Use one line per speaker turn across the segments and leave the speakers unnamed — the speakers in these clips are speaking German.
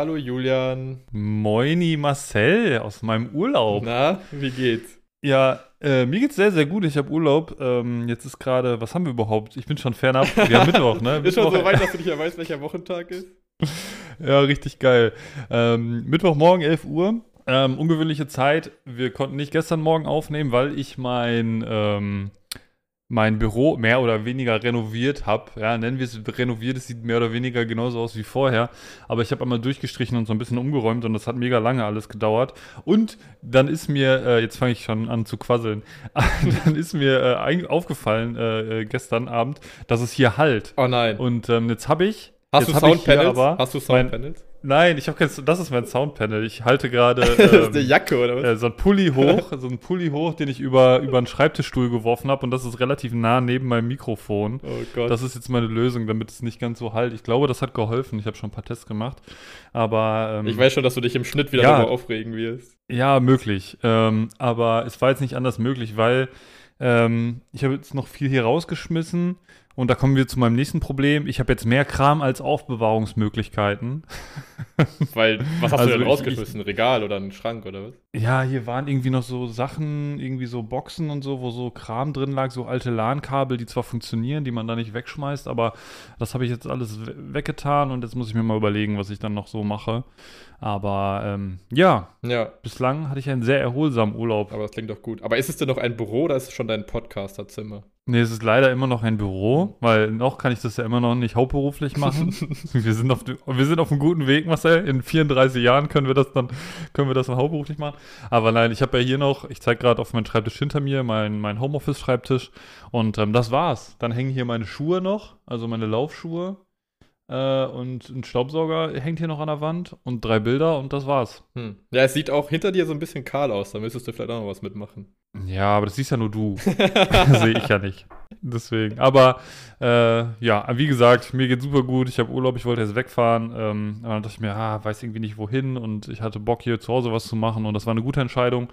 Hallo Julian.
Moini Marcel aus meinem Urlaub.
Na, wie geht's?
Ja, mir geht's sehr, sehr gut. Ich habe Urlaub. Jetzt ist gerade, was haben wir überhaupt? Ich bin schon fernab. Wir haben Mittwoch, ne?
Ist schon
Mittwoch,
so weit, dass du nicht mehr weißt, welcher Wochentag ist?
ja, richtig geil. Mittwochmorgen, 11 Uhr. Ungewöhnliche Zeit. Wir konnten nicht gestern Morgen aufnehmen, weil ich mein Büro mehr oder weniger renoviert habe. Ja, nennen wir es renoviert. Es sieht mehr oder weniger genauso aus wie vorher. Aber ich habe einmal durchgestrichen und so ein bisschen umgeräumt und das hat mega lange alles gedauert. Und dann ist mir, jetzt fange ich schon an zu quasseln, dann ist mir aufgefallen gestern Abend, dass es hier hallt.
Oh nein.
Und jetzt habe ich.
Hast du
Jetzt habe ich hier
Soundpanels?
aber
Hast du Soundpanels?
Nein, ich habe kein. Das ist mein Soundpanel. Ich halte gerade
Das ist eine Jacke, oder was?
so einen Pulli hoch, den ich über einen Schreibtischstuhl geworfen habe und das ist relativ nah neben meinem Mikrofon.
Oh Gott.
Das ist jetzt meine Lösung, damit es nicht ganz so halt. Ich glaube, das hat geholfen. Ich habe schon ein paar Tests gemacht, aber
Ich weiß schon, dass du dich im Schnitt wieder
ja.
darüber aufregen wirst.
ja, möglich. Aber es war jetzt nicht anders möglich, weil ich habe jetzt noch viel hier rausgeschmissen und da kommen wir zu meinem nächsten Problem. Ich habe jetzt mehr Kram als Aufbewahrungsmöglichkeiten.
Weil, was hast du
Also
denn
ich-
rausgeschmissen? Ein Regal oder einen Schrank oder was?
Ja, hier waren irgendwie noch so Sachen, irgendwie so Boxen und so, wo so Kram drin lag, so alte LAN-Kabel, die zwar funktionieren, die man da nicht wegschmeißt, aber das habe ich jetzt alles weggetan und jetzt muss ich mir mal überlegen, was ich dann noch so mache. Aber ja,
Ja,
bislang hatte ich einen sehr erholsamen Urlaub.
aber das klingt doch gut. Aber ist es denn noch ein Büro oder ist es schon dein Podcasterzimmer?
Nee, es ist leider immer noch ein Büro, weil noch kann ich das ja immer noch nicht hauptberuflich machen. Wir sind auf einem guten Weg, Marcel. In 34 Jahren können wir das dann hauptberuflich machen. Aber nein, ich habe ja hier noch, ich zeige gerade auf meinen Schreibtisch hinter mir, mein Homeoffice-Schreibtisch. Und das war's. Dann hängen hier meine Schuhe noch, also meine Laufschuhe. Und ein Staubsauger hängt hier noch an der Wand und 3 Bilder und das war's.
Ja, es sieht auch hinter dir so ein bisschen kahl aus. Da müsstest du vielleicht auch noch was mitmachen.
Ja, aber das siehst ja nur du. Sehe ich ja nicht. Deswegen. Aber ja, wie gesagt, mir geht super gut. Ich habe Urlaub, ich wollte jetzt wegfahren. Aber dann dachte ich mir, weiß irgendwie nicht wohin. Und ich hatte Bock, hier zu Hause was zu machen. Und das war eine gute Entscheidung.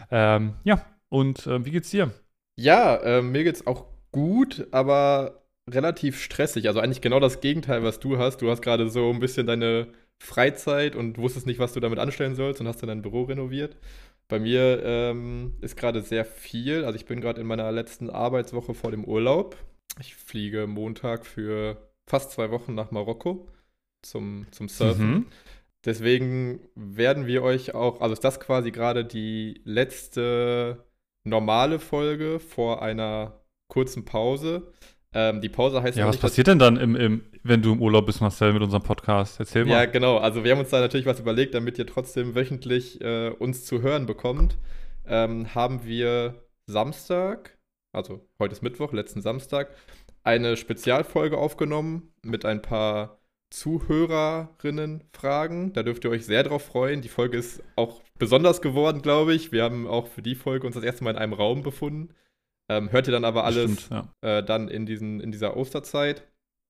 Ja, und wie geht's dir?
Ja, mir geht's auch gut, aber relativ stressig. Also eigentlich genau das Gegenteil, was du hast. Du hast gerade so ein bisschen deine Freizeit und wusstest nicht, was du damit anstellen sollst und hast dann dein Büro renoviert. Bei mir ist gerade sehr viel. Also ich bin gerade in meiner letzten Arbeitswoche vor dem Urlaub. Ich fliege Montag für fast 2 Wochen nach Marokko zum Surfen.
Mhm.
Deswegen werden wir euch auch, also ist das quasi gerade die letzte normale Folge vor einer kurzen Pause. Die Pause heißt
Ja,
noch
was
nicht, dass
passiert denn dann, wenn du im Urlaub bist, Marcel, mit unserem Podcast? Erzähl
ja,
mal.
genau. Also wir haben uns da natürlich was überlegt, damit ihr trotzdem wöchentlich uns zu hören bekommt. Haben wir Samstag, also heute ist Mittwoch, letzten Samstag, eine Spezialfolge aufgenommen mit ein paar Zuhörerinnen-Fragen. Da dürft ihr euch sehr drauf freuen. Die Folge ist auch besonders geworden, glaube ich. Wir haben auch für die Folge uns das erste Mal in einem Raum befunden. Hört ihr dann aber alles
Stimmt, ja.
dann in dieser Osterzeit.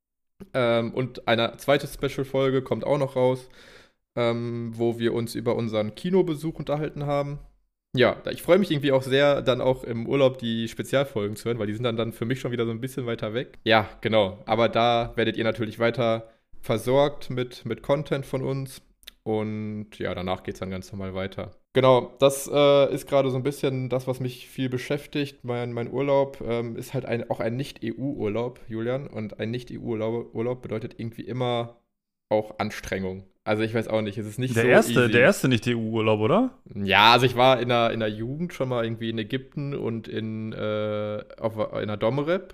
Und eine zweite Special-Folge kommt auch noch raus, wo wir uns über unseren Kinobesuch unterhalten haben. Ja, ich freue mich irgendwie auch sehr, dann auch im Urlaub die Spezialfolgen zu hören, weil die sind dann für mich schon wieder so ein bisschen weiter weg. Ja, genau. Aber da werdet ihr natürlich weiter versorgt mit Content von uns. Und ja, danach geht es dann ganz normal weiter. Genau, das ist gerade so ein bisschen das, was mich viel beschäftigt. Mein Urlaub ist halt auch ein Nicht-EU-Urlaub, Julian. Und ein Nicht-EU-Urlaub bedeutet irgendwie immer auch Anstrengung. Also ich weiß auch nicht, es ist nicht so easy.
Der erste nicht EU-Urlaub, oder?
Ja, also ich war in der Jugend schon mal irgendwie in Ägypten und in der Domrep.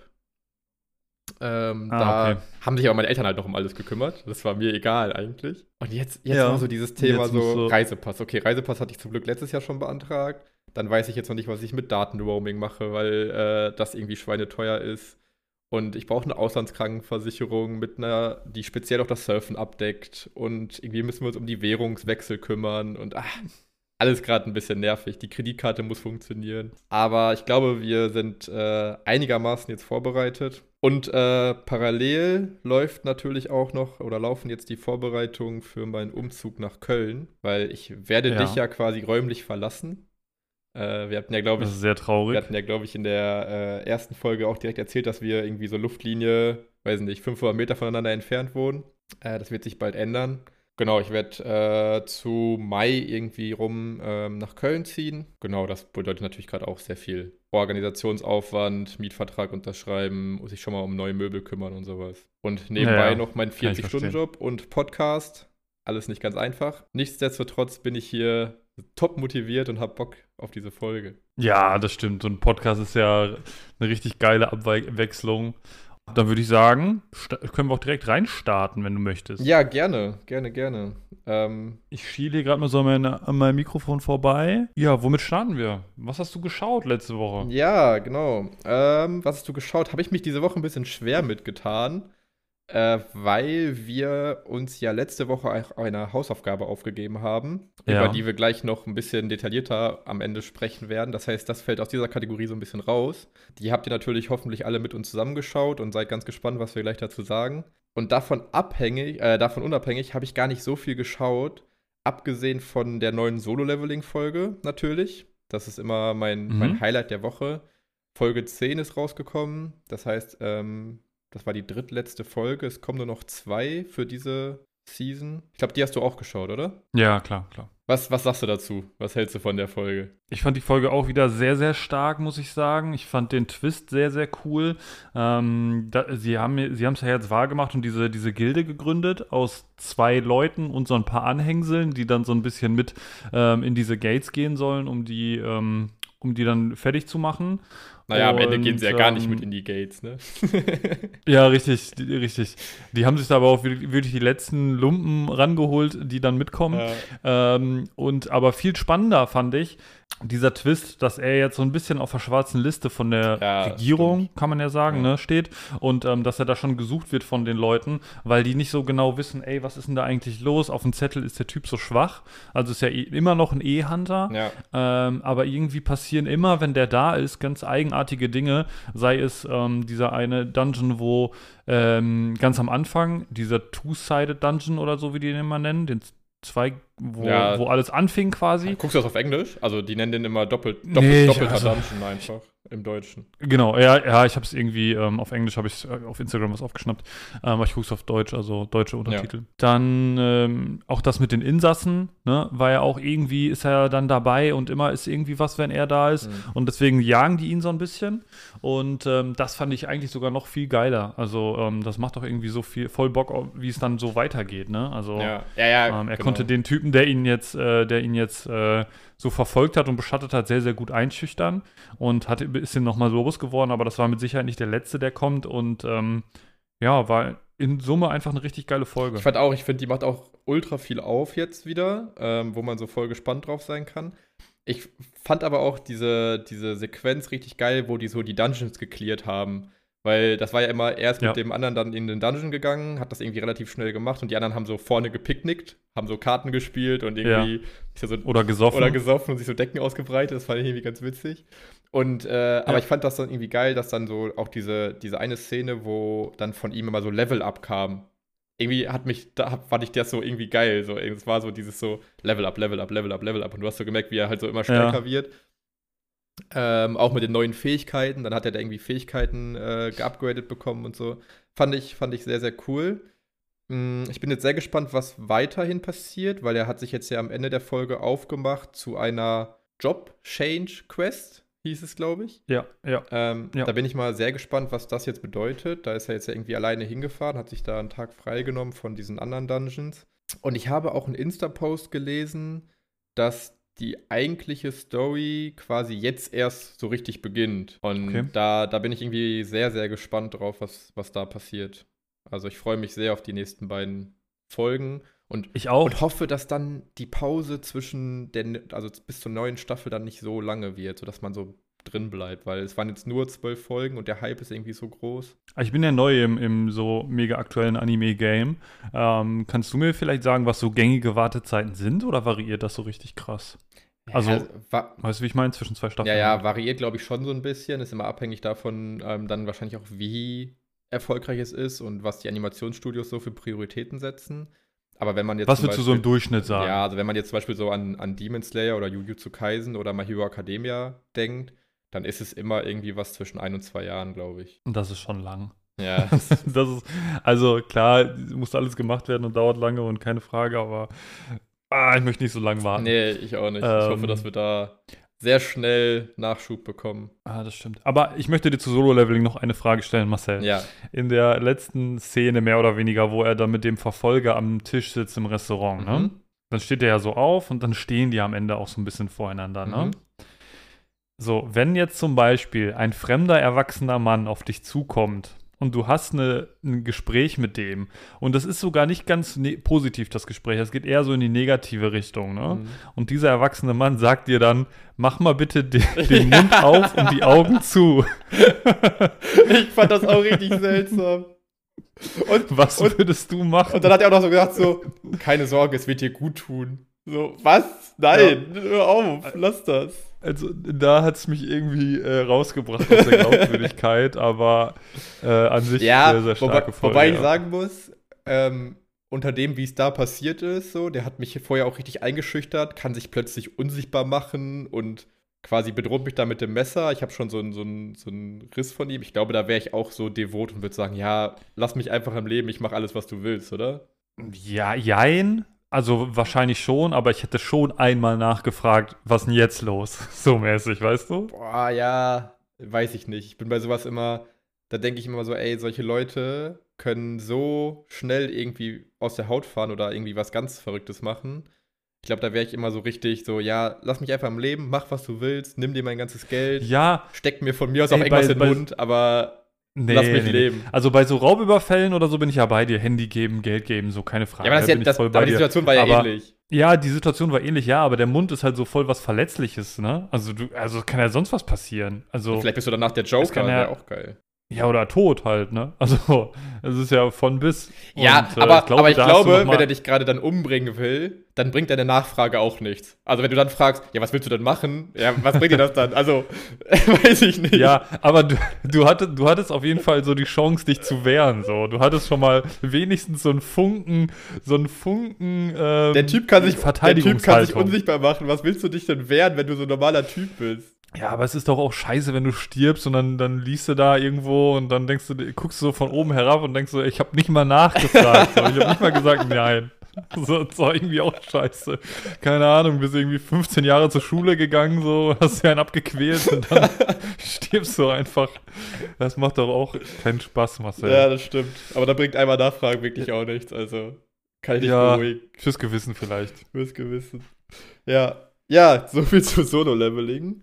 Da
Okay.
haben sich aber meine Eltern halt noch um alles gekümmert. Das war mir egal eigentlich. Und jetzt
Ja.
war so dieses Thema
Jetzt musst
so
du-
Reisepass. Okay, Reisepass hatte ich zum Glück letztes Jahr schon beantragt. Dann weiß ich jetzt noch nicht, was ich mit Datenroaming mache, weil das irgendwie schweineteuer ist. Und ich brauche eine Auslandskrankenversicherung die speziell auch das Surfen abdeckt. Und irgendwie müssen wir uns um die Währungswechsel kümmern. Und alles gerade ein bisschen nervig. Die Kreditkarte muss funktionieren. Aber ich glaube, wir sind einigermaßen jetzt vorbereitet. Und parallel läuft natürlich auch noch oder laufen jetzt die Vorbereitungen für meinen Umzug nach Köln, weil ich werde
Ja.
dich ja quasi räumlich verlassen. Wir hatten ja, glaube
Das
ich,
ist sehr traurig.
in der ersten Folge auch direkt erzählt, dass wir irgendwie so Luftlinie, weiß nicht, 500 Meter voneinander entfernt wohnen. Das wird sich bald ändern. Genau, ich werde zu Mai irgendwie rum nach Köln ziehen. Genau, das bedeutet natürlich gerade auch sehr viel Organisationsaufwand, Mietvertrag unterschreiben, muss ich schon mal um neue Möbel kümmern und sowas. Und nebenbei
Naja,
noch mein
kann ich verstehen.
40-Stunden-Job und Podcast. Alles nicht ganz einfach. Nichtsdestotrotz bin ich hier top motiviert und habe Bock auf diese Folge.
Ja, das stimmt. So ein Podcast ist ja eine richtig geile Abwechslung. Dann würde ich sagen, können wir auch direkt reinstarten, wenn du möchtest.
Ja, gerne, gerne, gerne.
Ich schiele hier gerade mal so an meinem Mikrofon vorbei. Ja, womit starten wir? Was hast du geschaut letzte Woche?
Ja, genau. Was hast du geschaut? Habe ich mich diese Woche ein bisschen schwer mitgetan. Weil wir uns ja letzte Woche auch eine Hausaufgabe aufgegeben haben, über
Ja.
die wir gleich noch ein bisschen detaillierter am Ende sprechen werden. Das heißt, das fällt aus dieser Kategorie so ein bisschen raus. Die habt ihr natürlich hoffentlich alle mit uns zusammengeschaut und seid ganz gespannt, was wir gleich dazu sagen. Und davon unabhängig habe ich gar nicht so viel geschaut, abgesehen von der neuen Solo-Leveling-Folge natürlich. Das ist immer mein
Mhm.
Highlight der Woche. Folge 10 ist rausgekommen. Das heißt, das war die drittletzte Folge. Es kommen nur noch 2 für diese Season. Ich glaube, die hast du auch geschaut, oder?
Ja, klar, klar.
Was sagst du dazu? Was hältst du von der Folge?
Ich fand die Folge auch wieder sehr, sehr stark, muss ich sagen. Ich fand den Twist sehr, sehr cool. Sie haben es ja jetzt wahrgemacht und diese Gilde gegründet aus 2 Leuten und so ein paar Anhängseln, die dann so ein bisschen mit in diese Gates gehen sollen, um die dann fertig zu machen.
Naja, am Ende gehen
Und
sie ja gar nicht mit in die Gates, ne?
ja, richtig, richtig. Die haben sich da aber auch wirklich die letzten Lumpen rangeholt, die dann mitkommen.
Ja,
Und aber viel spannender fand ich dieser Twist, dass er jetzt so ein bisschen auf der schwarzen Liste von der
ja,
Regierung,
stimmt.
kann man ja sagen,
Ja.
ne, steht. Und dass er da schon gesucht wird von den Leuten, weil die nicht so genau wissen, ey, was ist denn da eigentlich los? Auf dem Zettel ist der Typ so schwach. Also ist ja immer noch ein E-Hunter.
Ja.
Aber irgendwie passieren immer, wenn der da ist, ganz eigenartige Dinge. Sei es dieser eine Dungeon, wo ganz am Anfang, dieser Two-Sided Dungeon oder so, wie die den immer nennen, den zwei,
Ja.
wo alles anfing quasi.
Guckst du das auf Englisch? Also, die nennen den immer
Nee,
doppelter
also,
Dungeon einfach im Deutschen.
genau, ja, ich habe es irgendwie auf Englisch, habe ich auf Instagram was aufgeschnappt, aber ich gucke es auf Deutsch, also deutsche
Ja.
Untertitel. Dann auch das mit den Insassen, ne, war ja auch irgendwie, ist er dann dabei und immer ist irgendwie was, wenn er da ist
Mhm.
und deswegen jagen die ihn so ein bisschen und das fand ich eigentlich sogar noch viel geiler, also das macht doch irgendwie so viel, voll Bock, wie es dann so weitergeht, ne, also
Ja,
er
genau.
konnte den Typen, der ihn jetzt so verfolgt hat und beschattet hat, sehr, sehr gut einschüchtern und ist ihm nochmal so bewusst geworden, aber das war mit Sicherheit nicht der letzte, der kommt und ja, war in Summe einfach eine richtig geile Folge.
Ich finde, die macht auch ultra viel auf jetzt wieder, wo man so voll gespannt drauf sein kann. Ich fand aber auch diese Sequenz richtig geil, wo die so die Dungeons gecleart haben. Weil das war ja immer erst
Ja.
mit dem anderen dann in den Dungeon gegangen, hat das irgendwie relativ schnell gemacht und die anderen haben so vorne gepicknickt, haben so Karten gespielt und irgendwie
Oder gesoffen.
oder gesoffen und sich so Decken ausgebreitet. Das fand ich irgendwie ganz witzig. Und aber ich fand das dann irgendwie geil, dass dann so auch diese eine Szene, wo dann von ihm immer so Level-Up kam. Irgendwie fand ich das so irgendwie geil. So, es war so dieses so Level up, Level up, Level up, Level up. Und du hast so gemerkt, wie er halt so immer stärker wird. Auch mit den neuen Fähigkeiten. Dann hat er da irgendwie Fähigkeiten geupgradet bekommen und so. Fand ich sehr, sehr cool. Ich bin jetzt sehr gespannt, was weiterhin passiert, weil er hat sich jetzt ja am Ende der Folge aufgemacht zu einer Job-Change-Quest, hieß es, glaube ich.
Ja.
Da bin ich mal sehr gespannt, was das jetzt bedeutet. Da ist er jetzt ja irgendwie alleine hingefahren, hat sich da einen Tag freigenommen von diesen anderen Dungeons. Und ich habe auch einen Insta-Post gelesen, dass die eigentliche Story quasi jetzt erst so richtig beginnt. Und
Okay.
da bin ich irgendwie sehr, sehr gespannt drauf, was da passiert. Also ich freue mich sehr auf die nächsten beiden Folgen und
Ich auch.
und hoffe, dass dann die Pause also bis zur neuen Staffel dann nicht so lange wird, sodass man so drin bleibt, weil es waren jetzt nur 12 Folgen und der Hype ist irgendwie so groß.
Ich bin ja neu im so mega aktuellen Anime-Game. Kannst du mir vielleicht sagen, was so gängige Wartezeiten sind oder variiert das so richtig krass? Also, weißt du, wie ich meine, zwischen 2 Staffeln?
ja, variiert, glaube ich, schon so ein bisschen. Ist immer abhängig davon, dann wahrscheinlich auch, wie erfolgreich es ist und was die Animationsstudios so für Prioritäten setzen. Aber wenn man jetzt
Was
zum
würdest du so im
Beispiel,
Durchschnitt sagen?
ja, also wenn man jetzt zum Beispiel so an Demon Slayer oder Jujutsu Kaisen oder My Hero Academia denkt, dann ist es immer irgendwie was zwischen 1 und 2 Jahren, glaube ich.
Und das ist schon lang.
Ja.
Das ist, also klar, muss alles gemacht werden und dauert lange und keine Frage, aber ich möchte nicht so lange warten.
Nee, ich auch nicht. Ich hoffe, dass wir da sehr schnell Nachschub bekommen.
Das stimmt. Aber ich möchte dir zu Solo-Leveling noch eine Frage stellen, Marcel.
Ja.
In der letzten Szene mehr oder weniger, wo er dann mit dem Verfolger am Tisch sitzt im Restaurant, ne? Dann steht er ja so auf und dann stehen die am Ende auch so ein bisschen voreinander, ne? So, wenn jetzt zum Beispiel ein fremder, erwachsener Mann auf dich zukommt und du hast ein Gespräch mit dem und das ist sogar nicht ganz positiv, das Gespräch, es geht eher so in die negative Richtung, ne? Und dieser erwachsene Mann sagt dir dann, mach mal bitte den Mund auf und die Augen zu.
Ich fand das auch richtig seltsam.
Was würdest du machen?
Und dann hat er auch noch so gesagt, so, keine Sorge, es wird dir gut tun. So, was? Nein, hör auf, lass das.
Also da hat es mich irgendwie rausgebracht aus der Glaubwürdigkeit, aber an sich sehr, sehr starke Folge.
Wobei ich sagen muss, unter dem, wie es da passiert ist, so, der hat mich vorher auch richtig eingeschüchtert, kann sich plötzlich unsichtbar machen und quasi bedroht mich da mit dem Messer. Ich habe schon so einen Riss von ihm. Ich glaube, da wäre ich auch so devot und würde sagen, ja, lass mich einfach am Leben, ich mache alles, was du willst, oder?
Ja, jein. Also wahrscheinlich schon, aber ich hätte schon einmal nachgefragt, was denn jetzt los? So mäßig, weißt du?
Boah, ja, weiß ich nicht. Ich bin bei sowas immer, da denke ich immer so, ey, solche Leute können so schnell irgendwie aus der Haut fahren oder irgendwie was ganz Verrücktes machen. Ich glaube, da wäre ich immer so richtig so, ja, lass mich einfach am Leben, mach, was du willst, nimm dir mein ganzes Geld,
ja,
steck mir von mir aus auch irgendwas in den Mund, aber lass mich leben.
Also bei so Raubüberfällen oder so bin ich ja bei dir. Handy geben, Geld geben, so keine Frage.
Ja, aber die Situation war ja ähnlich.
Ja, die Situation war ähnlich, ja, aber der Mund ist halt so voll was Verletzliches, ne? Also kann ja sonst was passieren. Also
vielleicht bist du danach der Joker, wäre auch geil.
Ja, oder tot halt, ne? Also, es ist ja von bis.
Ja, und, aber ich glaube, wenn er dich gerade dann umbringen will, dann bringt deine Nachfrage auch nichts. Also, wenn du dann fragst, ja, was willst du denn machen? Ja, was bringt dir das dann? Also, weiß ich nicht.
Ja, aber du hattest auf jeden Fall so die Chance, dich zu wehren, so. Du hattest schon mal wenigstens so einen Funken,
der Typ kann sich unsichtbar machen. Was willst du dich denn wehren, wenn du so ein normaler Typ bist?
Ja, aber es ist doch auch scheiße, wenn du stirbst und dann liest du da irgendwo und dann guckst du so von oben herab und denkst so, ich habe nicht mal nachgefragt. So. Ich habe nicht mal gesagt, nein. So, das war irgendwie auch scheiße. Keine Ahnung, bist irgendwie 15 Jahre zur Schule gegangen, so, hast dir einen abgequält und dann stirbst du einfach. Das macht doch auch keinen Spaß, Marcel.
Ja, das stimmt. Aber da bringt einmal Nachfragen wirklich auch nichts. Also, kann ich dich beruhigen.
Fürs Gewissen vielleicht.
Fürs Gewissen. Ja, so viel zu Solo-Leveling.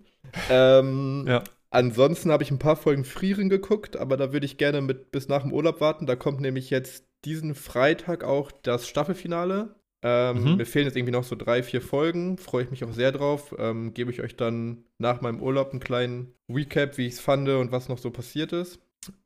Ansonsten habe ich ein paar Folgen Frieren geguckt, aber da würde ich gerne bis nach dem Urlaub warten. Da kommt nämlich jetzt diesen Freitag auch das Staffelfinale. Mir fehlen jetzt irgendwie noch so 3-4 Folgen. Freue ich mich auch sehr drauf. Gebe ich euch dann nach meinem Urlaub einen kleinen Recap, wie ich es fand und was noch so passiert ist.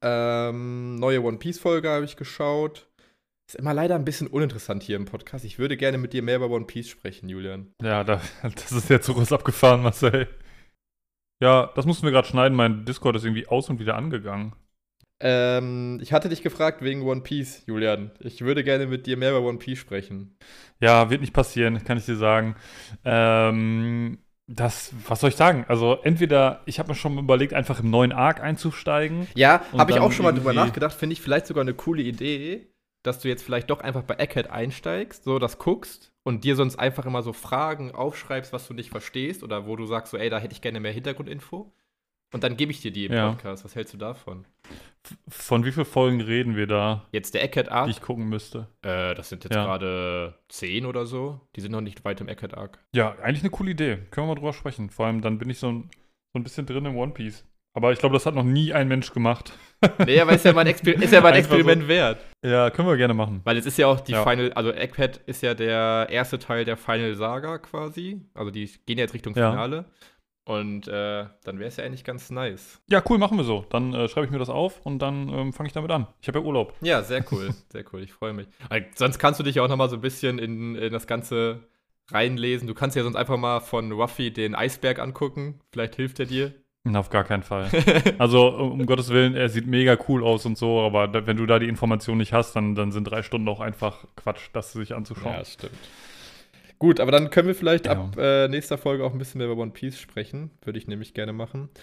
Neue One Piece-Folge habe ich geschaut. Ist immer leider ein bisschen uninteressant hier im Podcast. Ich würde gerne mit dir mehr über One Piece sprechen, Julian.
Ja, das ist der Zug ist abgefahren, Marcel. Ja, das mussten wir gerade schneiden. Mein Discord ist irgendwie aus und wieder angegangen.
Ich hatte dich gefragt wegen One Piece, Julian. Ich würde gerne mit dir mehr über One Piece sprechen.
Ja, wird nicht passieren, kann ich dir sagen. Was soll ich sagen? Also entweder, ich habe mir schon überlegt, einfach im neuen Arc einzusteigen.
Ja, habe ich auch schon mal drüber nachgedacht. Finde ich vielleicht sogar eine coole Idee, dass du jetzt vielleicht doch einfach bei Egghead einsteigst, so das guckst und dir sonst einfach immer so Fragen aufschreibst, was du nicht verstehst oder wo du sagst so, ey, da hätte ich gerne mehr Hintergrundinfo. Und dann gebe ich dir die im Podcast. Was hältst du davon?
Von wie vielen Folgen reden wir da?
Jetzt der Egghead-Arc?
Die ich gucken müsste.
Das sind jetzt gerade 10 oder so. Die sind noch nicht weit im Egghead-Arc.
Ja, eigentlich eine coole Idee. Können wir mal drüber sprechen. Vor allem, dann bin ich so ein bisschen drin im One Piece. Aber ich glaube, das hat noch nie ein Mensch gemacht.
Nee, aber ist ja mal ein Experiment so wert.
Ja, können wir gerne machen.
Weil es ist ja auch die Final, also Egghead ist ja der erste Teil der Final Saga quasi. Also die gehen ja jetzt Richtung Finale. Und dann wäre es ja eigentlich ganz nice.
Ja, cool, machen wir so. Dann schreibe ich mir das auf und dann fange ich damit an. Ich habe ja Urlaub.
Ja, sehr cool. Sehr cool, ich freue mich. Sonst kannst du dich ja auch noch mal so ein bisschen in das Ganze reinlesen. Du kannst ja sonst einfach mal von Ruffy den Eisberg angucken. Vielleicht hilft er dir.
Auf gar keinen Fall. Also, um Gottes Willen, er sieht mega cool aus und so, aber wenn du da die Information nicht hast, dann sind 3 Stunden auch einfach Quatsch, das sich anzuschauen.
Ja, stimmt. Gut, aber dann können wir vielleicht ab nächster Folge auch ein bisschen mehr über One Piece sprechen. Würde ich nämlich gerne machen.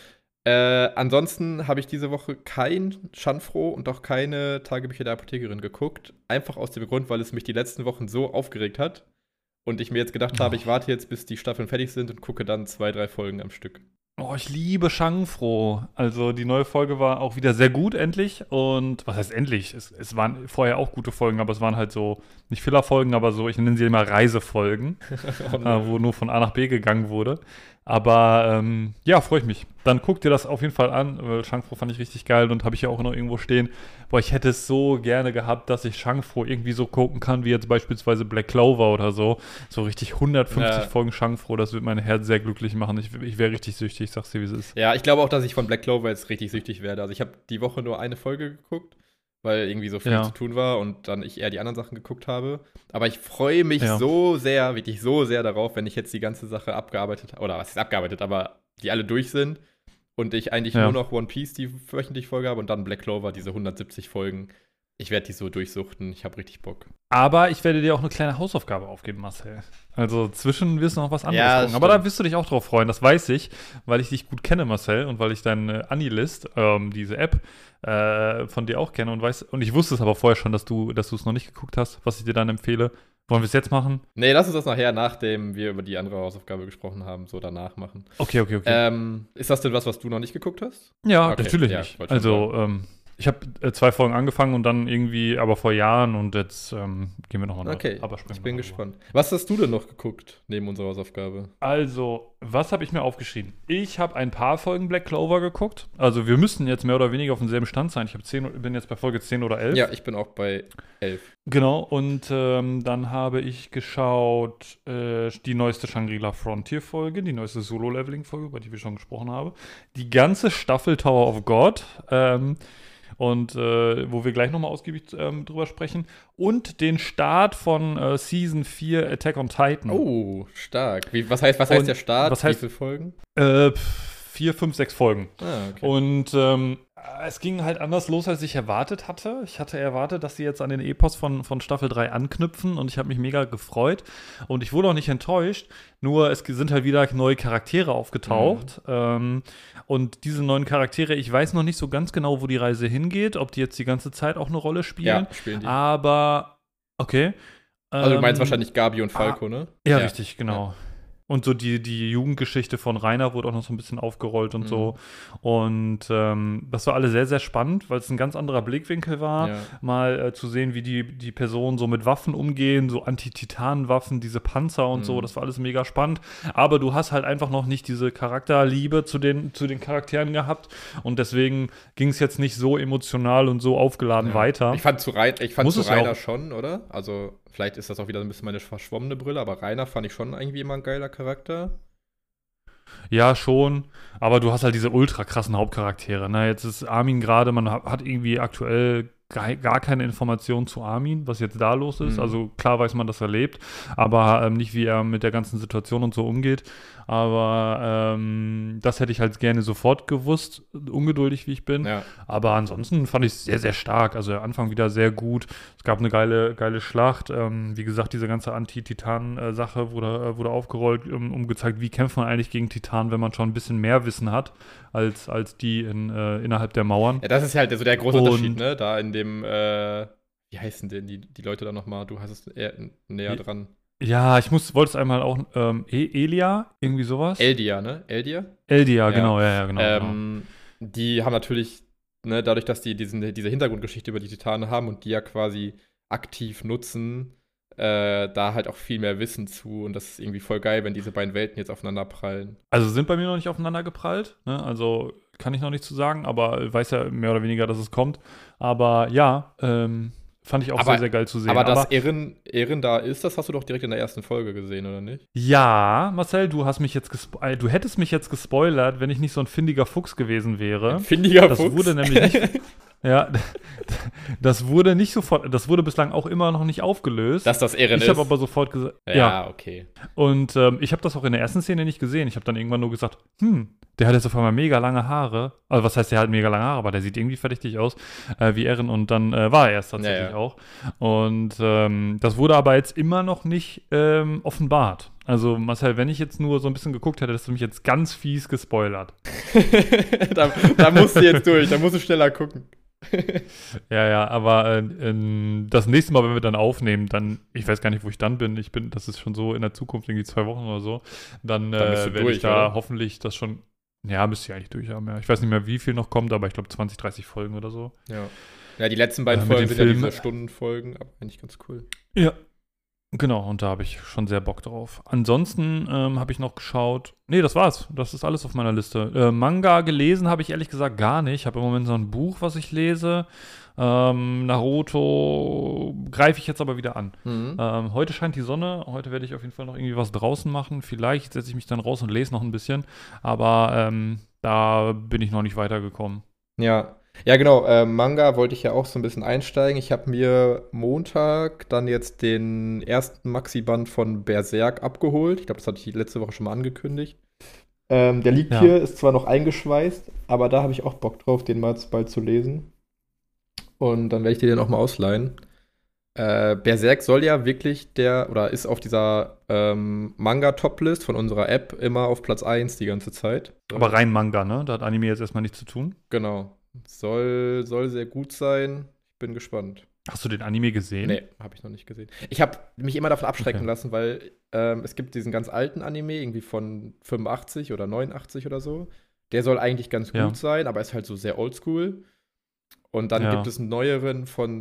Ansonsten habe ich diese Woche kein Schanfroh und auch keine Tagebücher der Apothekerin geguckt. Einfach aus dem Grund, weil es mich die letzten Wochen so aufgeregt hat. Und ich mir jetzt gedacht habe, ich warte jetzt, bis die Staffeln fertig sind und gucke dann 2, 3 Folgen am Stück.
Oh, ich liebe Shang-Fro. Also die neue Folge war auch wieder sehr gut, endlich. Und was heißt endlich? Es waren vorher auch gute Folgen, aber es waren halt so, nicht Filler-Folgen, aber so, ich nenne sie immer Reisefolgen,
Oh nein.
wo nur von A nach B gegangen wurde. Aber ja, freue ich mich. Dann guck dir das auf jeden Fall an, weil Shang-Fro fand ich richtig geil und habe ich ja auch noch irgendwo stehen. Boah, ich hätte es so gerne gehabt, dass ich Shang-Fro irgendwie so gucken kann, wie jetzt beispielsweise Black Clover oder so. So richtig 150
Ja.
Folgen Shang-Fro, das würde mein Herz sehr glücklich machen. Ich wäre richtig süchtig, sag's dir, wie es ist.
Ja, ich glaube auch, dass ich von Black Clover jetzt richtig süchtig werde. Also ich habe die Woche nur eine Folge geguckt, weil irgendwie so viel
Ja.
zu tun war und dann ich eher die anderen Sachen geguckt habe. Aber ich freue mich
Ja.
so sehr, wirklich so sehr darauf, wenn ich jetzt die ganze Sache abgearbeitet habe. Oder was ist abgearbeitet, aber die alle durch sind. Und ich eigentlich
Ja.
nur noch One Piece die wöchentlich Folge habe und dann Black Clover, diese 170 Folgen. Ich werde die so durchsuchten. Ich habe richtig Bock.
Aber ich werde dir auch eine kleine Hausaufgabe aufgeben, Marcel. Also zwischen wirst du noch was anderes
Ja,
gucken. Aber
stimmt.
da wirst du dich auch drauf freuen, das weiß ich, weil ich dich gut kenne, Marcel, und weil ich deine Anilist, diese App, von dir auch kenne und weiß. Und ich wusste es aber vorher schon, dass du es noch nicht geguckt hast, was ich dir dann empfehle. Wollen wir es jetzt machen?
Nee, lass uns das nachher, nachdem wir über die andere Hausaufgabe gesprochen haben, so danach machen.
Okay.
Ist das denn was du noch nicht geguckt hast?
Ja,
Okay,
natürlich
ja,
nicht.
wollte schon
Also, ich habe 2 Folgen angefangen und dann irgendwie, aber vor Jahren und jetzt gehen wir nochmal
Okay,
aber sprechen
ich
wir
bin
darüber.
gespannt. Was hast du denn noch geguckt, neben unserer Hausaufgabe?
Also, was habe ich mir aufgeschrieben? Ich habe ein paar Folgen Black Clover geguckt. Also, wir müssen jetzt mehr oder weniger auf demselben Stand sein. Bin jetzt bei Folge 10 oder 11.
Ja, ich bin auch bei 11.
Genau, und dann habe ich geschaut die neueste Shangri-La Frontier-Folge, die neueste Solo-Leveling-Folge, über die wir schon gesprochen haben. Die ganze Staffel Tower of God. Und wo wir gleich nochmal ausgiebig drüber sprechen. Und den Start von Season 4 Attack on Titan.
Oh, stark. Was heißt
Und
der Start?
was heißt-
Wie viele Folgen?
4, 5, 6 Folgen.
Ah, okay.
Und es ging halt anders los, als ich erwartet hatte. Ich hatte erwartet, dass sie jetzt an den Epos von Staffel 3 anknüpfen und ich habe mich mega gefreut. Und ich wurde auch nicht enttäuscht, nur es sind halt wieder neue Charaktere aufgetaucht. Und diese neuen Charaktere, ich weiß noch nicht so ganz genau, wo die Reise hingeht, ob die jetzt die ganze Zeit auch eine Rolle spielen.
Ja, spielen die.
Aber, okay.
Also du meinst wahrscheinlich Gabi und Falco, ne?
Ja, richtig, genau. Und so die Jugendgeschichte von Rainer wurde auch noch so ein bisschen aufgerollt und so. Und das war alles sehr, sehr spannend, weil es ein ganz anderer Blickwinkel war,
Ja.
mal zu sehen, wie die Personen so mit Waffen umgehen, so Anti-Titan-Waffen, diese Panzer und so. Das war alles mega spannend. Aber du hast halt einfach noch nicht diese Charakterliebe zu den Charakteren gehabt. Und deswegen ging es jetzt nicht so emotional und so aufgeladen weiter.
Ich fand zu
Muss es ja
Rainer
auch.
schon, oder? Also vielleicht ist das auch wieder ein bisschen meine verschwommene Brille, aber Rainer fand ich schon irgendwie immer ein geiler Charakter.
Ja, schon. Aber du hast halt diese ultra krassen Hauptcharaktere. Ne? Jetzt ist Armin gerade, man hat irgendwie aktuell gar keine Informationen zu Armin, was jetzt da los ist. Also klar weiß man, dass er lebt, aber nicht, wie er mit der ganzen Situation und so umgeht. Aber das hätte ich halt gerne sofort gewusst, ungeduldig wie ich bin.
Ja.
Aber ansonsten fand ich es sehr, sehr stark. Also der Anfang wieder sehr gut. Es gab eine geile Schlacht. Wie gesagt, diese ganze Anti-Titan-Sache wurde aufgerollt, um gezeigt, wie kämpft man eigentlich gegen Titan, wenn man schon ein bisschen mehr Wissen hat, als die innerhalb der Mauern.
Ja, das ist halt so der große
Und-
Unterschied, ne? Da in dem, wie heißen denn die Leute da nochmal? Du hast es eher näher dran.
Ja, wollte es einmal auch, Elia, irgendwie sowas?
Eldia, ne? Eldia?
Eldia,
Ja.
genau, ja, genau.
Die haben natürlich, ne, dadurch, dass die diese Hintergrundgeschichte über die Titanen haben und die ja quasi aktiv nutzen, da halt auch viel mehr Wissen zu. Und das ist irgendwie voll geil, wenn diese beiden Welten jetzt aufeinander prallen.
Also sind bei mir noch nicht aufeinander geprallt, ne? Also kann ich noch nicht zu sagen, aber weiß ja mehr oder weniger, dass es kommt. Aber ja, fand ich auch
Aber-
sehr, sehr geil zu sehen.
Aber dass Erin da ist, das hast du doch direkt in der ersten Folge gesehen, oder nicht?
Ja, Marcel, du hättest mich jetzt gespoilert, wenn ich nicht so ein findiger Fuchs gewesen wäre.
Findiger
Das
Fuchs.
wurde nämlich nicht. Ja, das wurde nicht sofort, das wurde bislang auch immer noch nicht aufgelöst.
Dass das Erin
Ich
ist.
habe aber sofort gesagt,
Ja, okay.
Und ich habe das auch in der ersten Szene nicht gesehen. Ich habe dann irgendwann nur gesagt, der hat jetzt auf einmal mega lange Haare. Also was heißt, der hat mega lange Haare, aber der sieht irgendwie verdächtig aus, wie Erin. Und dann war er es tatsächlich
Ja.
auch. Und das wurde aber jetzt immer noch nicht offenbart. Also, Marcel, wenn ich jetzt nur so ein bisschen geguckt hätte, hättest du mich jetzt ganz fies gespoilert.
Da musst du jetzt durch, da musst du schneller gucken.
Ja, ja, aber das nächste Mal, wenn wir dann aufnehmen, dann, ich weiß gar nicht, wo ich dann bin. Das ist schon so in der Zukunft, irgendwie 2 Wochen oder so. Dann
Dann bist du
werde
durch,
ich da
oder?
hoffentlich das schon, ja, müsste ich eigentlich durch haben, ja. Ich weiß nicht mehr, wie viel noch kommt, aber ich glaube 20, 30 Folgen oder so.
Ja. Ja, die letzten beiden
Mit
Folgen
den
sind ja
Filmen.
diese Stundenfolgen, aber eigentlich ganz cool.
Ja. Genau, und da habe ich schon sehr Bock drauf. Ansonsten habe ich noch geschaut. Nee, das war's. Das ist alles auf meiner Liste. Manga gelesen habe ich ehrlich gesagt gar nicht. Ich habe im Moment so ein Buch, was ich lese. Naruto greife ich jetzt aber wieder an.
Mhm.
Heute scheint die Sonne. Heute werde ich auf jeden Fall noch irgendwie was draußen machen. Vielleicht setze ich mich dann raus und lese noch ein bisschen. Aber da bin ich noch nicht weitergekommen.
Ja. Ja, genau. Manga wollte ich ja auch so ein bisschen einsteigen. Ich habe mir Montag dann jetzt den ersten Maxi-Band von Berserk abgeholt. Ich glaube, das hatte ich letzte Woche schon mal angekündigt. Der liegt
Ja.
hier, ist zwar noch eingeschweißt, aber da habe ich auch Bock drauf, den mal bald zu lesen. Und dann werde ich dir den auch mal ausleihen. Berserk soll ja wirklich oder ist auf dieser Manga-Top-List von unserer App immer auf Platz 1 die ganze Zeit.
Aber rein Manga, ne? Da hat Anime jetzt erstmal nichts zu tun.
Genau. Soll sehr gut sein. Ich bin gespannt.
Hast du den Anime gesehen?
Nee, habe ich noch nicht gesehen. Ich habe mich immer davon abschrecken
Okay.
lassen, weil es gibt diesen ganz alten Anime, irgendwie von 85 oder 89 oder so. Der soll eigentlich ganz
Ja.
gut sein, aber ist halt so sehr oldschool. Und dann
Ja.
gibt es einen neueren von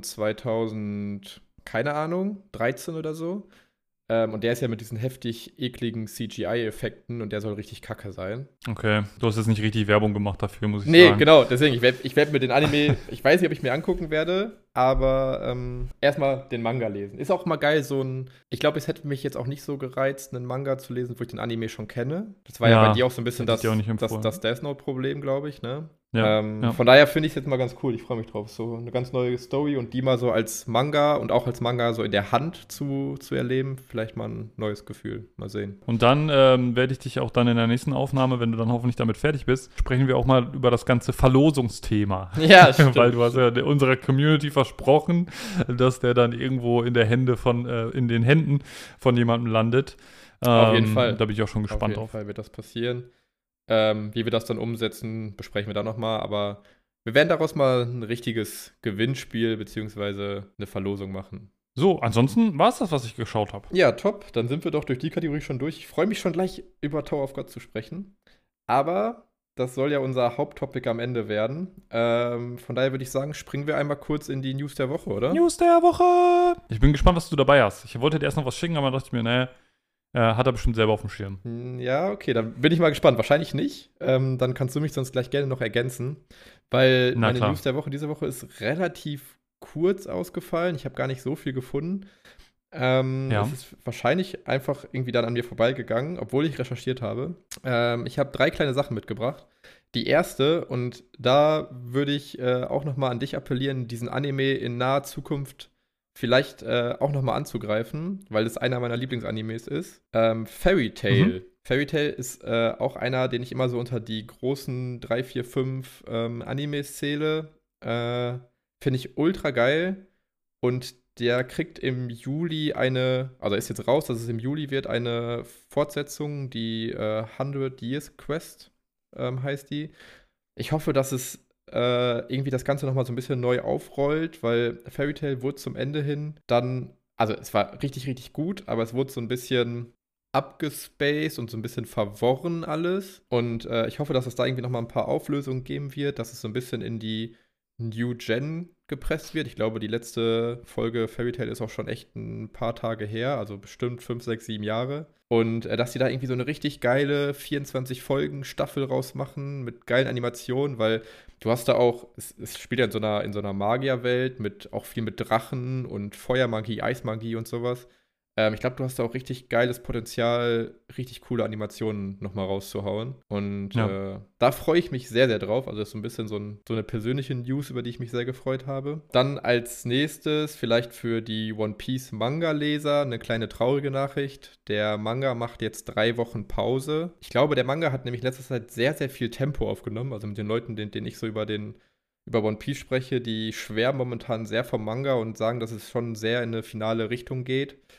2000, keine Ahnung, 13 oder so. Und der ist ja mit diesen heftig ekligen CGI-Effekten und der soll richtig kacke sein.
Okay, du hast jetzt nicht richtig Werbung gemacht dafür, muss ich
Nee,
sagen.
genau, deswegen, ich werd mir den Anime, ich weiß nicht, ob ich mir angucken werde, aber erstmal den Manga lesen. Ist auch mal geil, ich glaube, es hätte mich jetzt auch nicht so gereizt, einen Manga zu lesen, wo ich den Anime schon kenne. Das war ja bei dir auch so ein bisschen
hätte ich dir auch nicht
das
empfohlen.
Death Note-Problem, glaube ich, ne?
Ja, ja.
Von daher finde ich es jetzt mal ganz cool. Ich freue mich drauf. So eine ganz neue Story und die mal so als Manga und auch als Manga so in der Hand zu erleben. Vielleicht mal ein neues Gefühl. Mal sehen.
Und dann werde ich dich auch dann in der nächsten Aufnahme, wenn du dann hoffentlich damit fertig bist, sprechen wir auch mal über das ganze Verlosungsthema.
Ja, stimmt.
Weil du hast ja unserer Community versprochen, dass der dann irgendwo in den Händen von jemandem landet.
Auf jeden Fall.
Da bin ich auch schon gespannt
Auf jeden
drauf.
Fall wird das passieren. Wie wir das dann umsetzen, besprechen wir dann nochmal. Aber wir werden daraus mal ein richtiges Gewinnspiel beziehungsweise eine Verlosung machen.
So, ansonsten war es das, was ich geschaut habe.
Ja, top. Dann sind wir doch durch die Kategorie schon durch. Ich freue mich schon gleich über Tower of God zu sprechen. Aber das soll ja unser Haupttopic am Ende werden. Von daher würde ich sagen, springen wir einmal kurz in die News der Woche, oder?
News der Woche! Ich bin gespannt, was du dabei hast. Ich wollte dir erst noch was schicken, aber dachte ich mir, naja, hat er bestimmt selber auf dem Schirm.
Ja, okay, dann bin ich mal gespannt. Wahrscheinlich nicht. Dann kannst du mich sonst gleich gerne noch ergänzen. Weil
Na
meine
klar.
News der Woche diese Woche ist relativ kurz ausgefallen. Ich habe gar nicht so viel gefunden.
Ja.
Es ist wahrscheinlich einfach irgendwie dann an mir vorbeigegangen, obwohl ich recherchiert habe. Ich habe 3 kleine Sachen mitgebracht. Die erste, und da würde ich auch noch mal an dich appellieren, diesen Anime in naher Zukunft vielleicht auch noch mal anzugreifen, weil es einer meiner Lieblingsanimes ist. Fairy Tail.
Mhm.
Fairy Tail ist auch einer, den ich immer so unter die großen 3, 4, 5 Animes zähle. Finde ich ultra geil. Und der kriegt im Juli also ist jetzt raus, dass es im Juli wird, eine Fortsetzung, die 100 Years Quest heißt die. Ich hoffe, dass es irgendwie das Ganze nochmal so ein bisschen neu aufrollt, weil Fairy Tail wurde zum Ende hin dann, also es war richtig, richtig gut, aber es wurde so ein bisschen abgespaced und so ein bisschen verworren alles. Und ich hoffe, dass es da irgendwie nochmal ein paar Auflösungen geben wird, dass es so ein bisschen in die New Gen gepresst wird. Ich glaube, die letzte Folge Fairy Tail ist auch schon echt ein paar Tage her, also bestimmt 5, 6, 7 Jahre. Und dass die da irgendwie so eine richtig geile 24-Folgen-Staffel rausmachen mit geilen Animationen, weil du hast da auch, es spielt ja in so einer Magierwelt mit auch viel mit Drachen und Feuermagie, Eismagie und sowas. Ich glaube, du hast da auch richtig geiles Potenzial, richtig coole Animationen nochmal rauszuhauen. Und
Ja.
da freue ich mich sehr, sehr drauf. Also das ist so ein bisschen so eine persönliche News, über die ich mich sehr gefreut habe. Dann als nächstes, vielleicht für die One Piece Manga-Leser, eine kleine traurige Nachricht. Der Manga macht jetzt 3 Wochen Pause. Ich glaube, der Manga hat nämlich letzte Zeit sehr, sehr viel Tempo aufgenommen. Also mit den Leuten, denen ich so über One Piece spreche, die schwärmen momentan sehr vom Manga und sagen, dass es schon sehr in eine finale Richtung geht.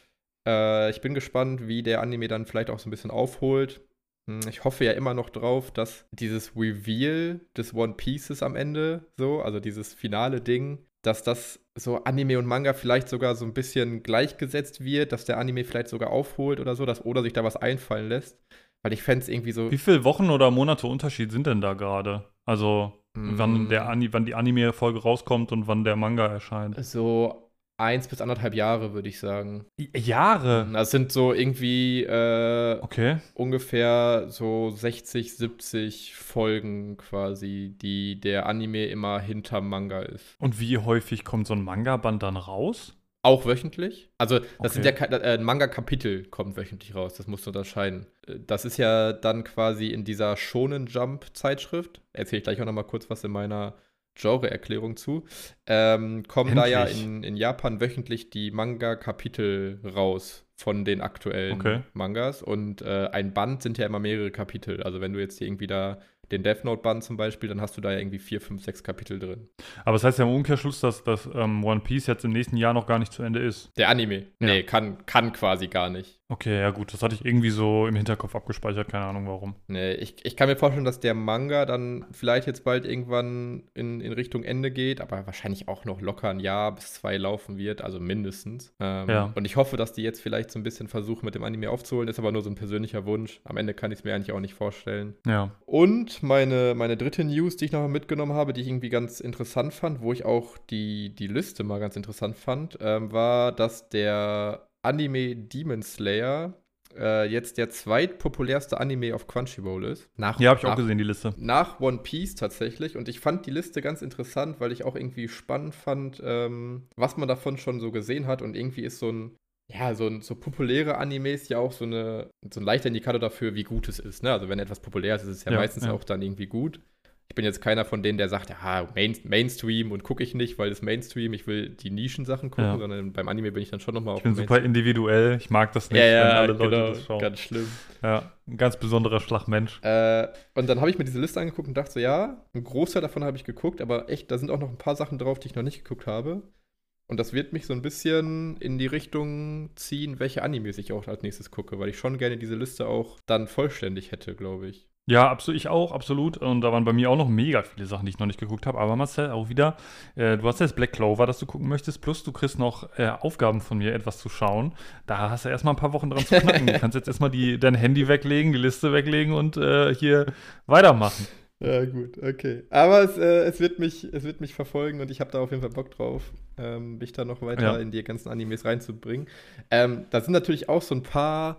Ich bin gespannt, wie der Anime dann vielleicht auch so ein bisschen aufholt. Ich hoffe ja immer noch drauf, dass dieses Reveal des One Pieces am Ende, so, also dieses finale Ding, dass das so Anime und Manga vielleicht sogar so ein bisschen gleichgesetzt wird, dass der Anime vielleicht sogar aufholt oder so, dass Oda sich da was einfallen lässt. Weil ich fände es irgendwie so.
Wie viele Wochen oder Monate Unterschied sind denn da gerade? Also, wann die Anime-Folge rauskommt und wann der Manga erscheint?
So 1 bis 1,5 Jahre, würde ich sagen.
Jahre?
Das sind so irgendwie
Okay.
ungefähr so 60, 70 Folgen quasi, die der Anime immer hinterm Manga ist.
Und wie häufig kommt so ein Manga-Band dann raus?
Auch wöchentlich. Also, das sind ja
Okay.
ein Manga-Kapitel kommt wöchentlich raus. Das musst du unterscheiden. Das ist ja dann quasi in dieser Shonen Jump-Zeitschrift. Erzähle ich gleich auch noch mal kurz was in meiner Genre-Erklärung zu. Kommen da ja
Endlich.
in Japan wöchentlich die Manga-Kapitel raus von den aktuellen
Okay.
Mangas. Und ein Band sind ja immer mehrere Kapitel. Also, wenn du jetzt hier irgendwie da den Death Note-Band zum Beispiel, dann hast du da ja irgendwie 4, 5, 6 Kapitel drin.
Aber das heißt ja im Umkehrschluss, dass One Piece jetzt im nächsten Jahr noch gar nicht zu Ende ist.
Der Anime?
Ja.
Nee, kann quasi gar nicht.
Okay, ja gut, das hatte ich irgendwie so im Hinterkopf abgespeichert, keine Ahnung warum.
Nee, ich kann mir vorstellen, dass der Manga dann vielleicht jetzt bald irgendwann in Richtung Ende geht, aber wahrscheinlich auch noch locker ein Jahr bis 2 laufen wird, also mindestens.
Ja.
Und ich hoffe, dass die jetzt vielleicht so ein bisschen versuchen, mit dem Anime aufzuholen. Ist aber nur so ein persönlicher Wunsch. Am Ende kann ich es mir eigentlich auch nicht vorstellen.
Ja.
Und meine dritte News, die ich noch mitgenommen habe, die ich irgendwie ganz interessant fand, wo ich auch die Liste mal ganz interessant fand, war, dass der Anime Demon Slayer jetzt der zweitpopulärste Anime auf Crunchyroll ist.
Ja, habe ich auch gesehen, die Liste.
Nach One Piece tatsächlich. Und ich fand die Liste ganz interessant, weil ich auch irgendwie spannend fand, was man davon schon so gesehen hat. Und irgendwie ist so populäre Animes ja auch so ein leichter Indikator dafür, wie gut es ist. Ne? Also wenn etwas populär ist, ist es ja meistens auch dann irgendwie gut. Ich bin jetzt keiner von denen, der sagt, ja, Mainstream und gucke ich nicht, weil das Mainstream, ich will die Nischensachen gucken, sondern beim Anime bin ich dann schon nochmal auf
Ich bin super individuell, ich mag das nicht, wenn alle Leute das schauen.
Ganz schlimm.
Ja, ein ganz besonderer Schlagmensch.
Und dann habe ich mir diese Liste angeguckt und dachte so, ja, ein Großteil davon habe ich geguckt, aber echt, da sind auch noch ein paar Sachen drauf, die ich noch nicht geguckt habe. Und das wird mich so ein bisschen in die Richtung ziehen, welche Animes ich auch als nächstes gucke, weil ich schon gerne diese Liste auch dann vollständig hätte, glaube ich.
Ja, absolut, ich auch, absolut. Und da waren bei mir auch noch mega viele Sachen, die ich noch nicht geguckt habe. Aber Marcel, auch wieder, du hast jetzt Black Clover, das du gucken möchtest, plus du kriegst noch Aufgaben von mir, etwas zu schauen. Da hast du erstmal ein paar Wochen dran zu knacken. Du kannst jetzt erstmal dein Handy weglegen, die Liste weglegen und hier weitermachen.
Ja, gut, okay. Aber es wird mich verfolgen und ich habe da auf jeden Fall Bock drauf, mich da noch weiter in die ganzen Animes reinzubringen. Da sind natürlich auch so ein paar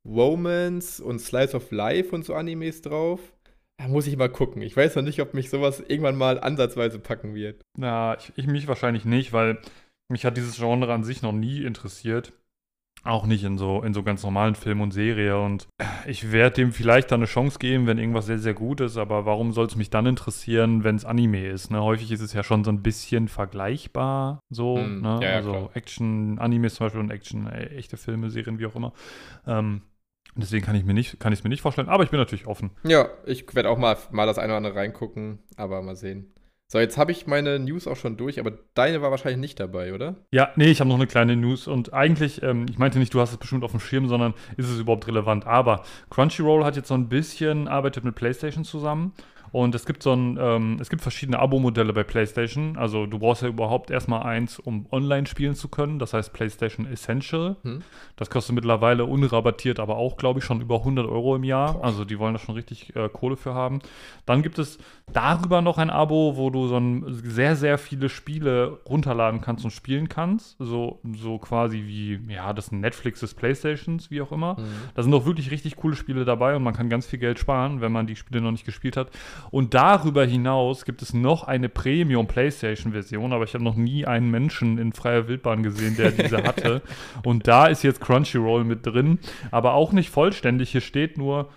Romance und Slice of Life und so Animes drauf. Da muss ich mal gucken. Ich weiß noch nicht, ob mich sowas irgendwann mal ansatzweise packen wird.
Na, ich mich wahrscheinlich nicht, weil mich hat dieses Genre an sich noch nie interessiert. Auch nicht in so ganz normalen Film und Serie. Und ich werde dem vielleicht dann eine Chance geben, wenn irgendwas sehr, sehr gut ist. Aber warum soll es mich dann interessieren, wenn es Anime ist? Ne? Häufig ist es ja schon so ein bisschen vergleichbar. So, ne?
Ja,
also
klar.
Action-Animes zum Beispiel und echte Filme, Serien, wie auch immer. Deswegen kann ich es mir nicht vorstellen. Aber ich bin natürlich offen.
Ja, ich werde auch mal das eine oder andere reingucken, aber mal sehen. So, jetzt habe ich meine News auch schon durch, aber deine war wahrscheinlich nicht dabei, oder?
Ja, nee, ich habe noch eine kleine News und eigentlich, ich meinte nicht, du hast es bestimmt auf dem Schirm, sondern ist es überhaupt relevant? Aber Crunchyroll hat jetzt so ein bisschen, arbeitet mit PlayStation zusammen und es gibt es gibt verschiedene Abo-Modelle bei PlayStation. Also du brauchst ja überhaupt erstmal eins, um online spielen zu können, das heißt PlayStation Essential. Das kostet mittlerweile unrabattiert, aber auch, glaube ich, schon über 100 Euro im Jahr.
Boah.
Also die wollen da schon richtig Kohle für haben. Dann gibt es darüber noch ein Abo, wo du sehr, sehr viele Spiele runterladen kannst und spielen kannst. So quasi wie, ja, das Netflix des PlayStations, wie auch immer. Da sind auch wirklich richtig coole Spiele dabei und man kann ganz viel Geld sparen, wenn man die Spiele noch nicht gespielt hat. Und darüber hinaus gibt es noch eine Premium-PlayStation-Version, aber ich habe noch nie einen Menschen in freier Wildbahn gesehen, der diese hatte. Und da ist jetzt Crunchyroll mit drin, aber auch nicht vollständig. Hier steht nur,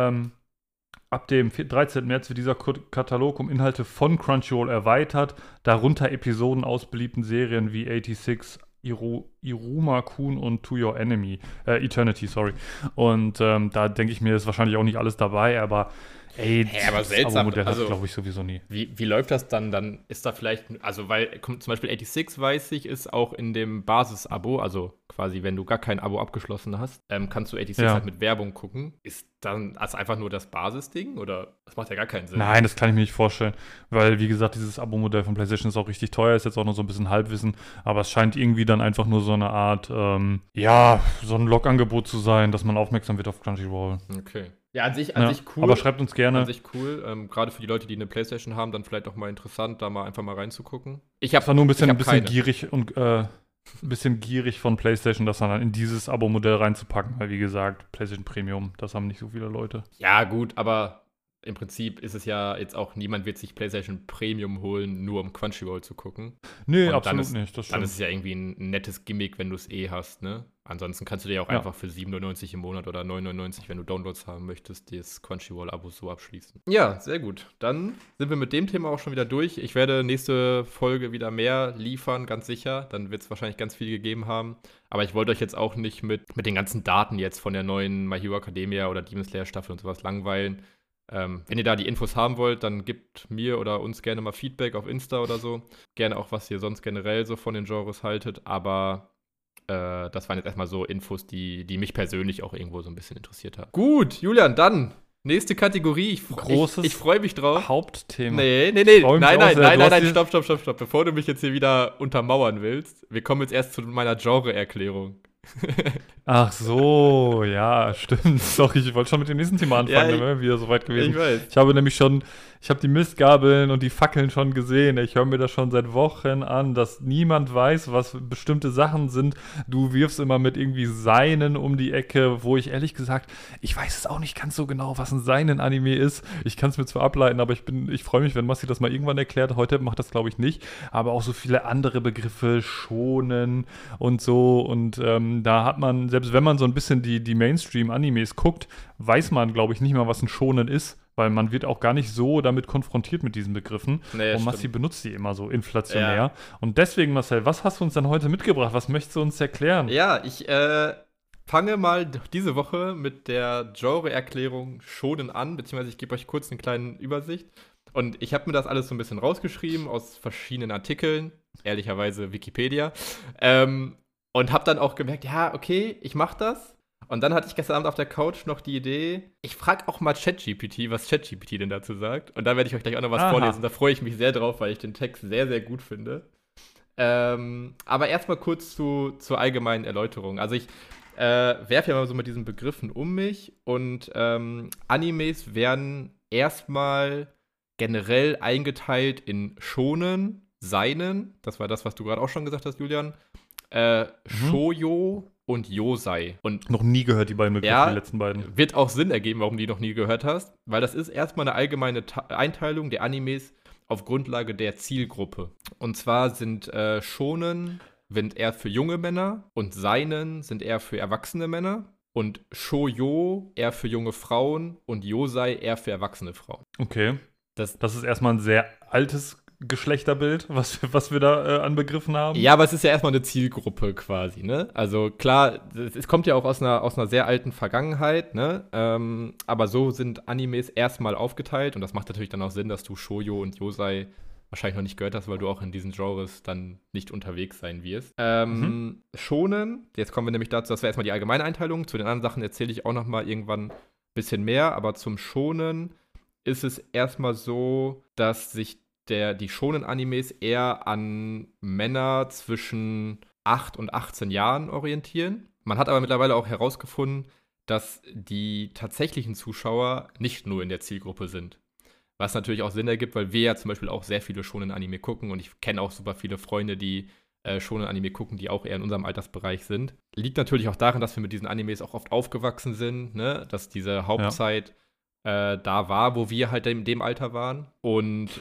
ab dem 13. März wird dieser Katalog um Inhalte von Crunchyroll erweitert, darunter Episoden aus beliebten Serien wie 86, Iruma Kun und To Your Enemy, Eternity, sorry. Und da denke ich mir, ist wahrscheinlich auch nicht alles dabei, aber ey,
aber
das
seltsam,
Abo-Modell
also
glaube ich sowieso nie.
wie läuft das dann? Dann ist da vielleicht, also weil zum Beispiel 86, weiß ich, ist auch in dem Basis-Abo, also quasi, wenn du gar kein Abo abgeschlossen hast, kannst du 86
Ja.
halt mit Werbung gucken. Ist dann also einfach nur das Basisding oder das macht ja gar keinen Sinn?
Nein, das kann ich mir nicht vorstellen, weil, wie gesagt, dieses Abo-Modell von PlayStation ist auch richtig teuer, ist jetzt auch noch so ein bisschen Halbwissen, aber es scheint irgendwie dann einfach nur so eine Art, ja, so ein Log-Angebot zu sein, dass man aufmerksam wird auf Crunchyroll.
Okay. Ja, an sich
Ja,
cool.
aber schreibt uns gerne.
An sich cool. Gerade für die Leute, die eine Playstation haben, dann vielleicht auch mal interessant, da mal einfach mal reinzugucken. Ich
Es war nur ein bisschen
keine.
gierig und ein bisschen gierig von PlayStation, das dann in dieses Abo-Modell reinzupacken, weil, wie gesagt, PlayStation Premium, das haben nicht so viele Leute.
Ja, gut, aber im Prinzip ist es ja jetzt auch, niemand wird sich PlayStation Premium holen, nur um Crunchyroll zu gucken.
Nee,
Und
absolut nicht, das
Dann
stimmt.
ist es ja irgendwie ein nettes Gimmick, wenn du es hast, ne? Ansonsten kannst du dir auch
Ja.
einfach für 7,99 im Monat oder 9,99, wenn du Downloads haben möchtest, das Crunchyroll-Abo so abschließen. Ja, sehr gut. Dann sind wir mit dem Thema auch schon wieder durch. Ich werde nächste Folge wieder mehr liefern, ganz sicher. Dann wird es wahrscheinlich ganz viel gegeben haben. Aber ich wollte euch jetzt auch nicht mit den ganzen Daten jetzt von der neuen My Hero Academia oder Demon Slayer Staffel und sowas langweilen. Wenn ihr da die Infos haben wollt, dann gebt mir oder uns gerne mal Feedback auf Insta oder so. Gerne auch, was ihr sonst generell so von den Genres haltet. Aber das waren jetzt erstmal so Infos, die mich persönlich auch irgendwo so ein bisschen interessiert haben. Gut, Julian, dann nächste Kategorie. Ich freue mich drauf.
Hauptthema.
Nee.
Freu mich
Nein,
auch sehr. Du hast
stopp. Bevor du mich jetzt hier wieder untermauern willst, wir kommen jetzt erst zu meiner Genre-Erklärung.
Ach so, ja, stimmt. Sorry, ich wollte schon mit dem nächsten Thema anfangen, dann wären wir wieder so weit gewesen.
Ich weiß.
Ich habe nämlich schon, ich habe die Mistgabeln und die Fackeln schon gesehen. Ich höre mir das schon seit Wochen an, dass niemand weiß, was bestimmte Sachen sind. Du wirfst immer mit irgendwie Seinen um die Ecke, wo ich ehrlich gesagt, ich weiß es auch nicht ganz so genau, was ein Seinen-Anime ist. Ich kann es mir zwar ableiten, aber ich freue mich, wenn Massi das mal irgendwann erklärt. Heute macht das, glaube ich, nicht. Aber auch so viele andere Begriffe, schonen und so. Und da hat man, selbst wenn man so ein bisschen die Mainstream-Animes guckt, weiß man, glaube ich, nicht mal, was ein Shonen ist, weil man wird auch gar nicht so damit konfrontiert mit diesen Begriffen.
Nee,
und Massi
stimmt.
benutzt die immer so inflationär.
Ja.
Und deswegen, Marcel, was hast du uns denn heute mitgebracht? Was möchtest du uns erklären?
Ja, ich fange mal diese Woche mit der Genre-Erklärung Shonen an, beziehungsweise ich gebe euch kurz eine kleine Übersicht. Und ich habe mir das alles so ein bisschen rausgeschrieben aus verschiedenen Artikeln, ehrlicherweise Wikipedia. Und habe dann auch gemerkt, ja, okay, ich mache das. Und dann hatte ich gestern Abend auf der Couch noch die Idee, ich frage auch mal ChatGPT, was ChatGPT denn dazu sagt. Und da werde ich euch gleich auch noch was vorlesen. Da freue ich mich sehr drauf, weil ich den Text sehr, sehr gut finde. Aber erstmal kurz zur allgemeinen Erläuterung. Also ich werfe ja mal so mit diesen Begriffen um mich. Und Animes werden erstmal generell eingeteilt in Shonen, Seinen. Das war das, was du gerade auch schon gesagt hast, Julian. Shoujo und Yosei. Und
Noch nie gehört, die beiden Begriffe,
Ja.
die letzten beiden.
wird auch Sinn ergeben, warum du die noch nie gehört hast, weil das ist erstmal eine allgemeine Einteilung der Animes auf Grundlage der Zielgruppe. Und zwar sind Shonen sind eher für junge Männer und Seinen sind eher für erwachsene Männer und Shoujo eher für junge Frauen und Yosei eher für erwachsene Frauen.
Okay.
Das
Das ist erstmal ein sehr altes Geschlechterbild, was wir da an Begriffen haben.
Ja, aber es ist ja erstmal eine Zielgruppe quasi, ne? Also klar, es kommt ja auch aus einer sehr alten Vergangenheit, ne? Aber so sind Animes erstmal aufgeteilt und das macht natürlich dann auch Sinn, dass du Shoujo und Yosei wahrscheinlich noch nicht gehört hast, weil du auch in diesen Genres dann nicht unterwegs sein wirst. Shonen, jetzt kommen wir nämlich dazu, das wäre erstmal die allgemeine Einteilung. Zu den anderen Sachen erzähle ich auch noch mal irgendwann ein bisschen mehr, aber zum Shonen ist es erstmal so, dass sich die Shonen-Animes eher an Männer zwischen 8 und 18 Jahren orientieren. Man hat aber mittlerweile auch herausgefunden, dass die tatsächlichen Zuschauer nicht nur in der Zielgruppe sind. Was natürlich auch Sinn ergibt, weil wir ja zum Beispiel auch sehr viele Shonen-Anime gucken und ich kenne auch super viele Freunde, die Shonen-Anime gucken, die auch eher in unserem Altersbereich sind. Liegt natürlich auch daran, dass wir mit diesen Animes auch oft aufgewachsen sind, ne? Dass diese Hauptzeit da war, wo wir halt in dem Alter waren. Und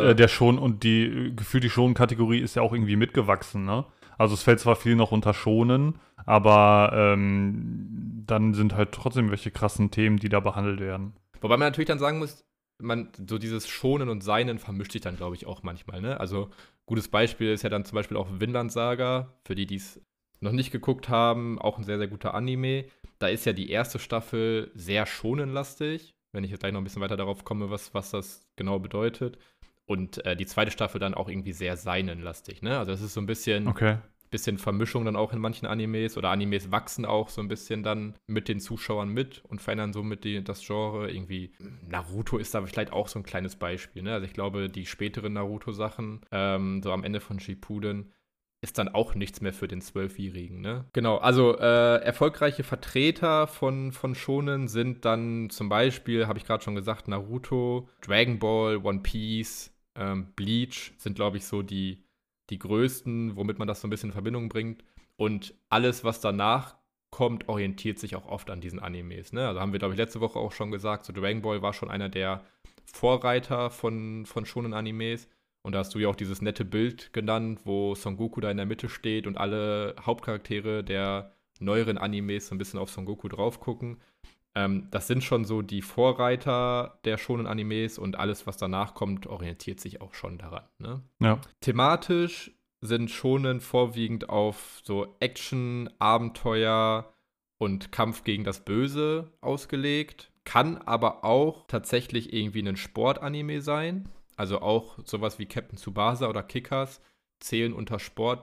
die Schonen-Kategorie ist ja auch irgendwie mitgewachsen, ne? Also es fällt zwar viel noch unter Schonen, aber dann sind halt trotzdem welche krassen Themen, die da behandelt werden.
Wobei man natürlich dann sagen muss, so dieses Schonen und Seinen vermischt sich dann, glaube ich, auch manchmal, ne? Also, gutes Beispiel ist ja dann zum Beispiel auch Vinland Saga, für die es noch nicht geguckt haben, auch ein sehr, sehr guter Anime. Da ist ja die erste Staffel sehr shonenlastig, wenn ich jetzt gleich noch ein bisschen weiter darauf komme, was das genau bedeutet. Und die zweite Staffel dann auch irgendwie sehr seinenlastig, ne? Also es ist so ein bisschen Vermischung dann auch in manchen Animes, oder Animes wachsen auch so ein bisschen dann mit den Zuschauern mit und verändern somit das Genre. Irgendwie Naruto ist da vielleicht auch so ein kleines Beispiel, ne? Also ich glaube, die späteren Naruto-Sachen, so am Ende von Shippuden, ist dann auch nichts mehr für den Zwölfjährigen, ne? Genau, also erfolgreiche Vertreter von Shonen sind dann zum Beispiel, habe ich gerade schon gesagt, Naruto, Dragon Ball, One Piece, Bleach sind, glaube ich, so die größten, womit man das so ein bisschen in Verbindung bringt. Und alles, was danach kommt, orientiert sich auch oft an diesen Animes, ne? Also haben wir, glaube ich, letzte Woche auch schon gesagt, so Dragon Ball war schon einer der Vorreiter von Shonen-Animes. Und da hast du ja auch dieses nette Bild genannt, wo Son Goku da in der Mitte steht und alle Hauptcharaktere der neueren Animes so ein bisschen auf Son Goku drauf gucken. Das sind schon so die Vorreiter der Shonen-Animes, und alles, was danach kommt, orientiert sich auch schon daran, ne?
Ja.
Thematisch sind Shonen vorwiegend auf so Action, Abenteuer und Kampf gegen das Böse ausgelegt. Kann aber auch tatsächlich irgendwie ein Sportanime sein. Also auch sowas wie Captain Tsubasa oder Kickers zählen unter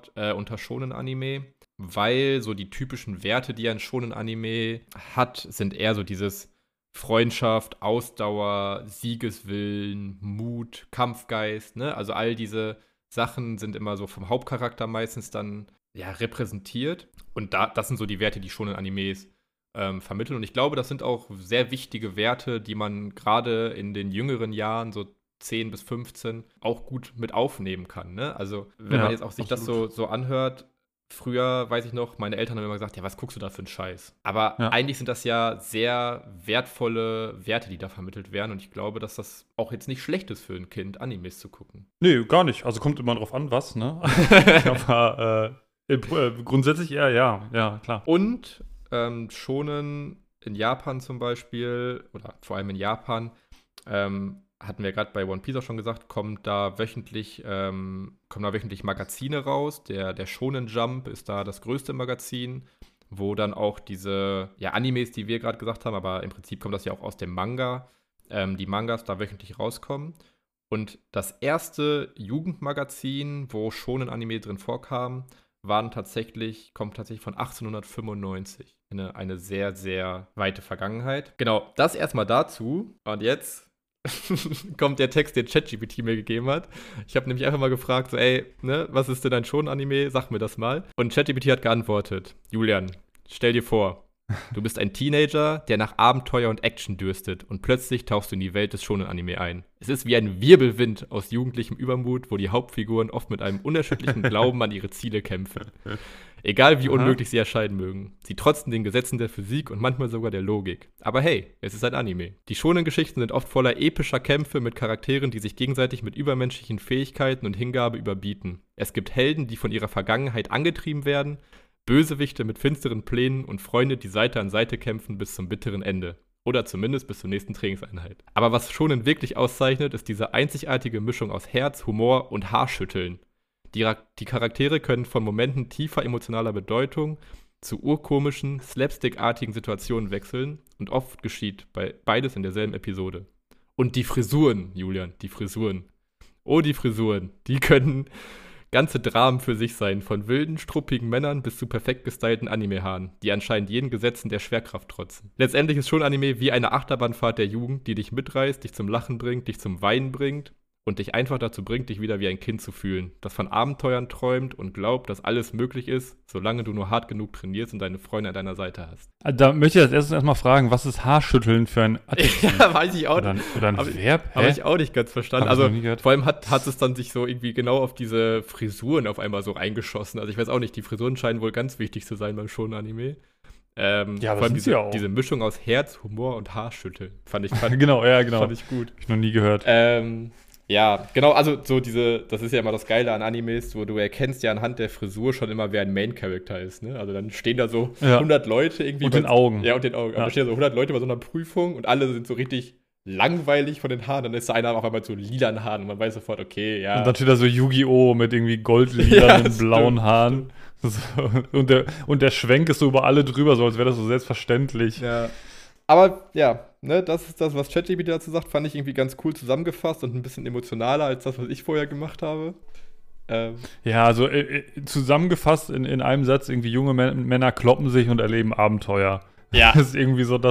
Shonen-Anime, weil so die typischen Werte, die ein Shonen-Anime hat, sind eher so dieses Freundschaft, Ausdauer, Siegeswillen, Mut, Kampfgeist, ne? Also all diese Sachen sind immer so vom Hauptcharakter meistens dann ja repräsentiert. Und das sind so die Werte, die Shonen-Animes vermitteln. Und ich glaube, das sind auch sehr wichtige Werte, die man gerade in den jüngeren Jahren, so 10 bis 15, auch gut mit aufnehmen kann, ne? Also, wenn man jetzt auch sich
absolut.
das so anhört, früher, weiß ich noch, meine Eltern haben immer gesagt, ja, was guckst du da für einen Scheiß? Aber eigentlich sind das ja sehr wertvolle Werte, die da vermittelt werden. Und ich glaube, dass das auch jetzt nicht schlecht ist für ein Kind, Animes zu gucken.
Nee, gar nicht. Also kommt immer drauf an, was, ne? Aber grundsätzlich eher, ja, klar.
Und Shonen in Japan zum Beispiel, oder vor allem in Japan, hatten wir gerade bei One Piece auch schon gesagt, kommen da wöchentlich Magazine raus. Der Shonen Jump ist da das größte Magazin, wo dann auch diese Animes, die wir gerade gesagt haben, aber im Prinzip kommt das ja auch aus dem Manga, die Mangas da wöchentlich rauskommen. Und das erste Jugendmagazin, wo Shonen-Anime drin vorkam, kommt tatsächlich von 1895. Eine sehr, sehr weite Vergangenheit. Genau, das erstmal dazu. Und jetzt kommt der Text, den ChatGPT mir gegeben hat. Ich habe nämlich einfach mal gefragt, so, ey, ne, was ist denn ein Shonen-Anime? Sag mir das mal. Und ChatGPT hat geantwortet: Julian, stell dir vor, du bist ein Teenager, der nach Abenteuer und Action dürstet, und plötzlich tauchst du in die Welt des Shonen-Anime ein. Es ist wie ein Wirbelwind aus jugendlichem Übermut, wo die Hauptfiguren oft mit einem unerschütterlichen Glauben an ihre Ziele kämpfen. Egal wie unmöglich sie erscheinen mögen. Sie trotzen den Gesetzen der Physik und manchmal sogar der Logik. Aber hey, es ist ein Anime. Die Shonen-Geschichten sind oft voller epischer Kämpfe mit Charakteren, die sich gegenseitig mit übermenschlichen Fähigkeiten und Hingabe überbieten. Es gibt Helden, die von ihrer Vergangenheit angetrieben werden, Bösewichte mit finsteren Plänen und Freunde, die Seite an Seite kämpfen bis zum bitteren Ende. Oder zumindest bis zur nächsten Trainingseinheit. Aber was Shonen wirklich auszeichnet, ist diese einzigartige Mischung aus Herz, Humor und Haarschütteln. Die Charaktere können von Momenten tiefer emotionaler Bedeutung zu urkomischen, slapstickartigen Situationen wechseln, und oft geschieht beides in derselben Episode. Und die Frisuren, Julian, die Frisuren. Oh, die Frisuren, die können ganze Dramen für sich sein, von wilden, struppigen Männern bis zu perfekt gestylten Anime-Haaren, die anscheinend jeden Gesetzen der Schwerkraft trotzen. Letztendlich ist schon Anime wie eine Achterbahnfahrt der Jugend, die dich mitreißt, dich zum Lachen bringt, dich zum Weinen bringt und dich einfach dazu bringt, dich wieder wie ein Kind zu fühlen, das von Abenteuern träumt und glaubt, dass alles möglich ist, solange du nur hart genug trainierst und deine Freunde an deiner Seite hast.
Da möchte ich als erstes erstmal fragen, was ist Haarschütteln für ein Adjektiv?
Ja, weiß ich auch nicht.
Oder ein Verb?
Habe ich auch nicht ganz verstanden.
Hab ich noch
Also
nie gehört.
vor allem hat es dann sich so irgendwie genau auf diese Frisuren auf einmal so eingeschossen. Also ich weiß auch nicht, die Frisuren scheinen wohl ganz wichtig zu sein beim Shonen-Anime.
Ja,
vor allem
diese
Mischung aus Herz, Humor und Haarschütteln fand ich
genau.
fand ich gut.
Hab ich noch nie gehört.
Ja, genau, also so das ist ja immer das Geile an Animes, wo du erkennst ja anhand der Frisur schon immer, wer ein Main-Character ist, ne? Also dann stehen da so 100 Leute irgendwie.
Und den Augen.
Ja, und den Augen. Aber da stehen so 100 Leute bei so einer Prüfung und alle sind so richtig langweilig von den Haaren, dann ist da einer auf einmal so lilanen Haaren und man weiß sofort, okay, ja.
Und dann steht da so Yu-Gi-Oh! Mit irgendwie
Ja,
goldlilanen, blauen
stimmt,
Haaren. So, und der Schwenk ist so über alle drüber, so als wäre das so selbstverständlich.
Ja. Aber ja, ne, das ist das, was ChatGPT dazu sagt, fand ich irgendwie ganz cool zusammengefasst und ein bisschen emotionaler als das, was ich vorher gemacht habe. Ähm,
Ja, also zusammengefasst in einem Satz, irgendwie junge Männer kloppen sich und erleben Abenteuer.
ja.
Das ist irgendwie so,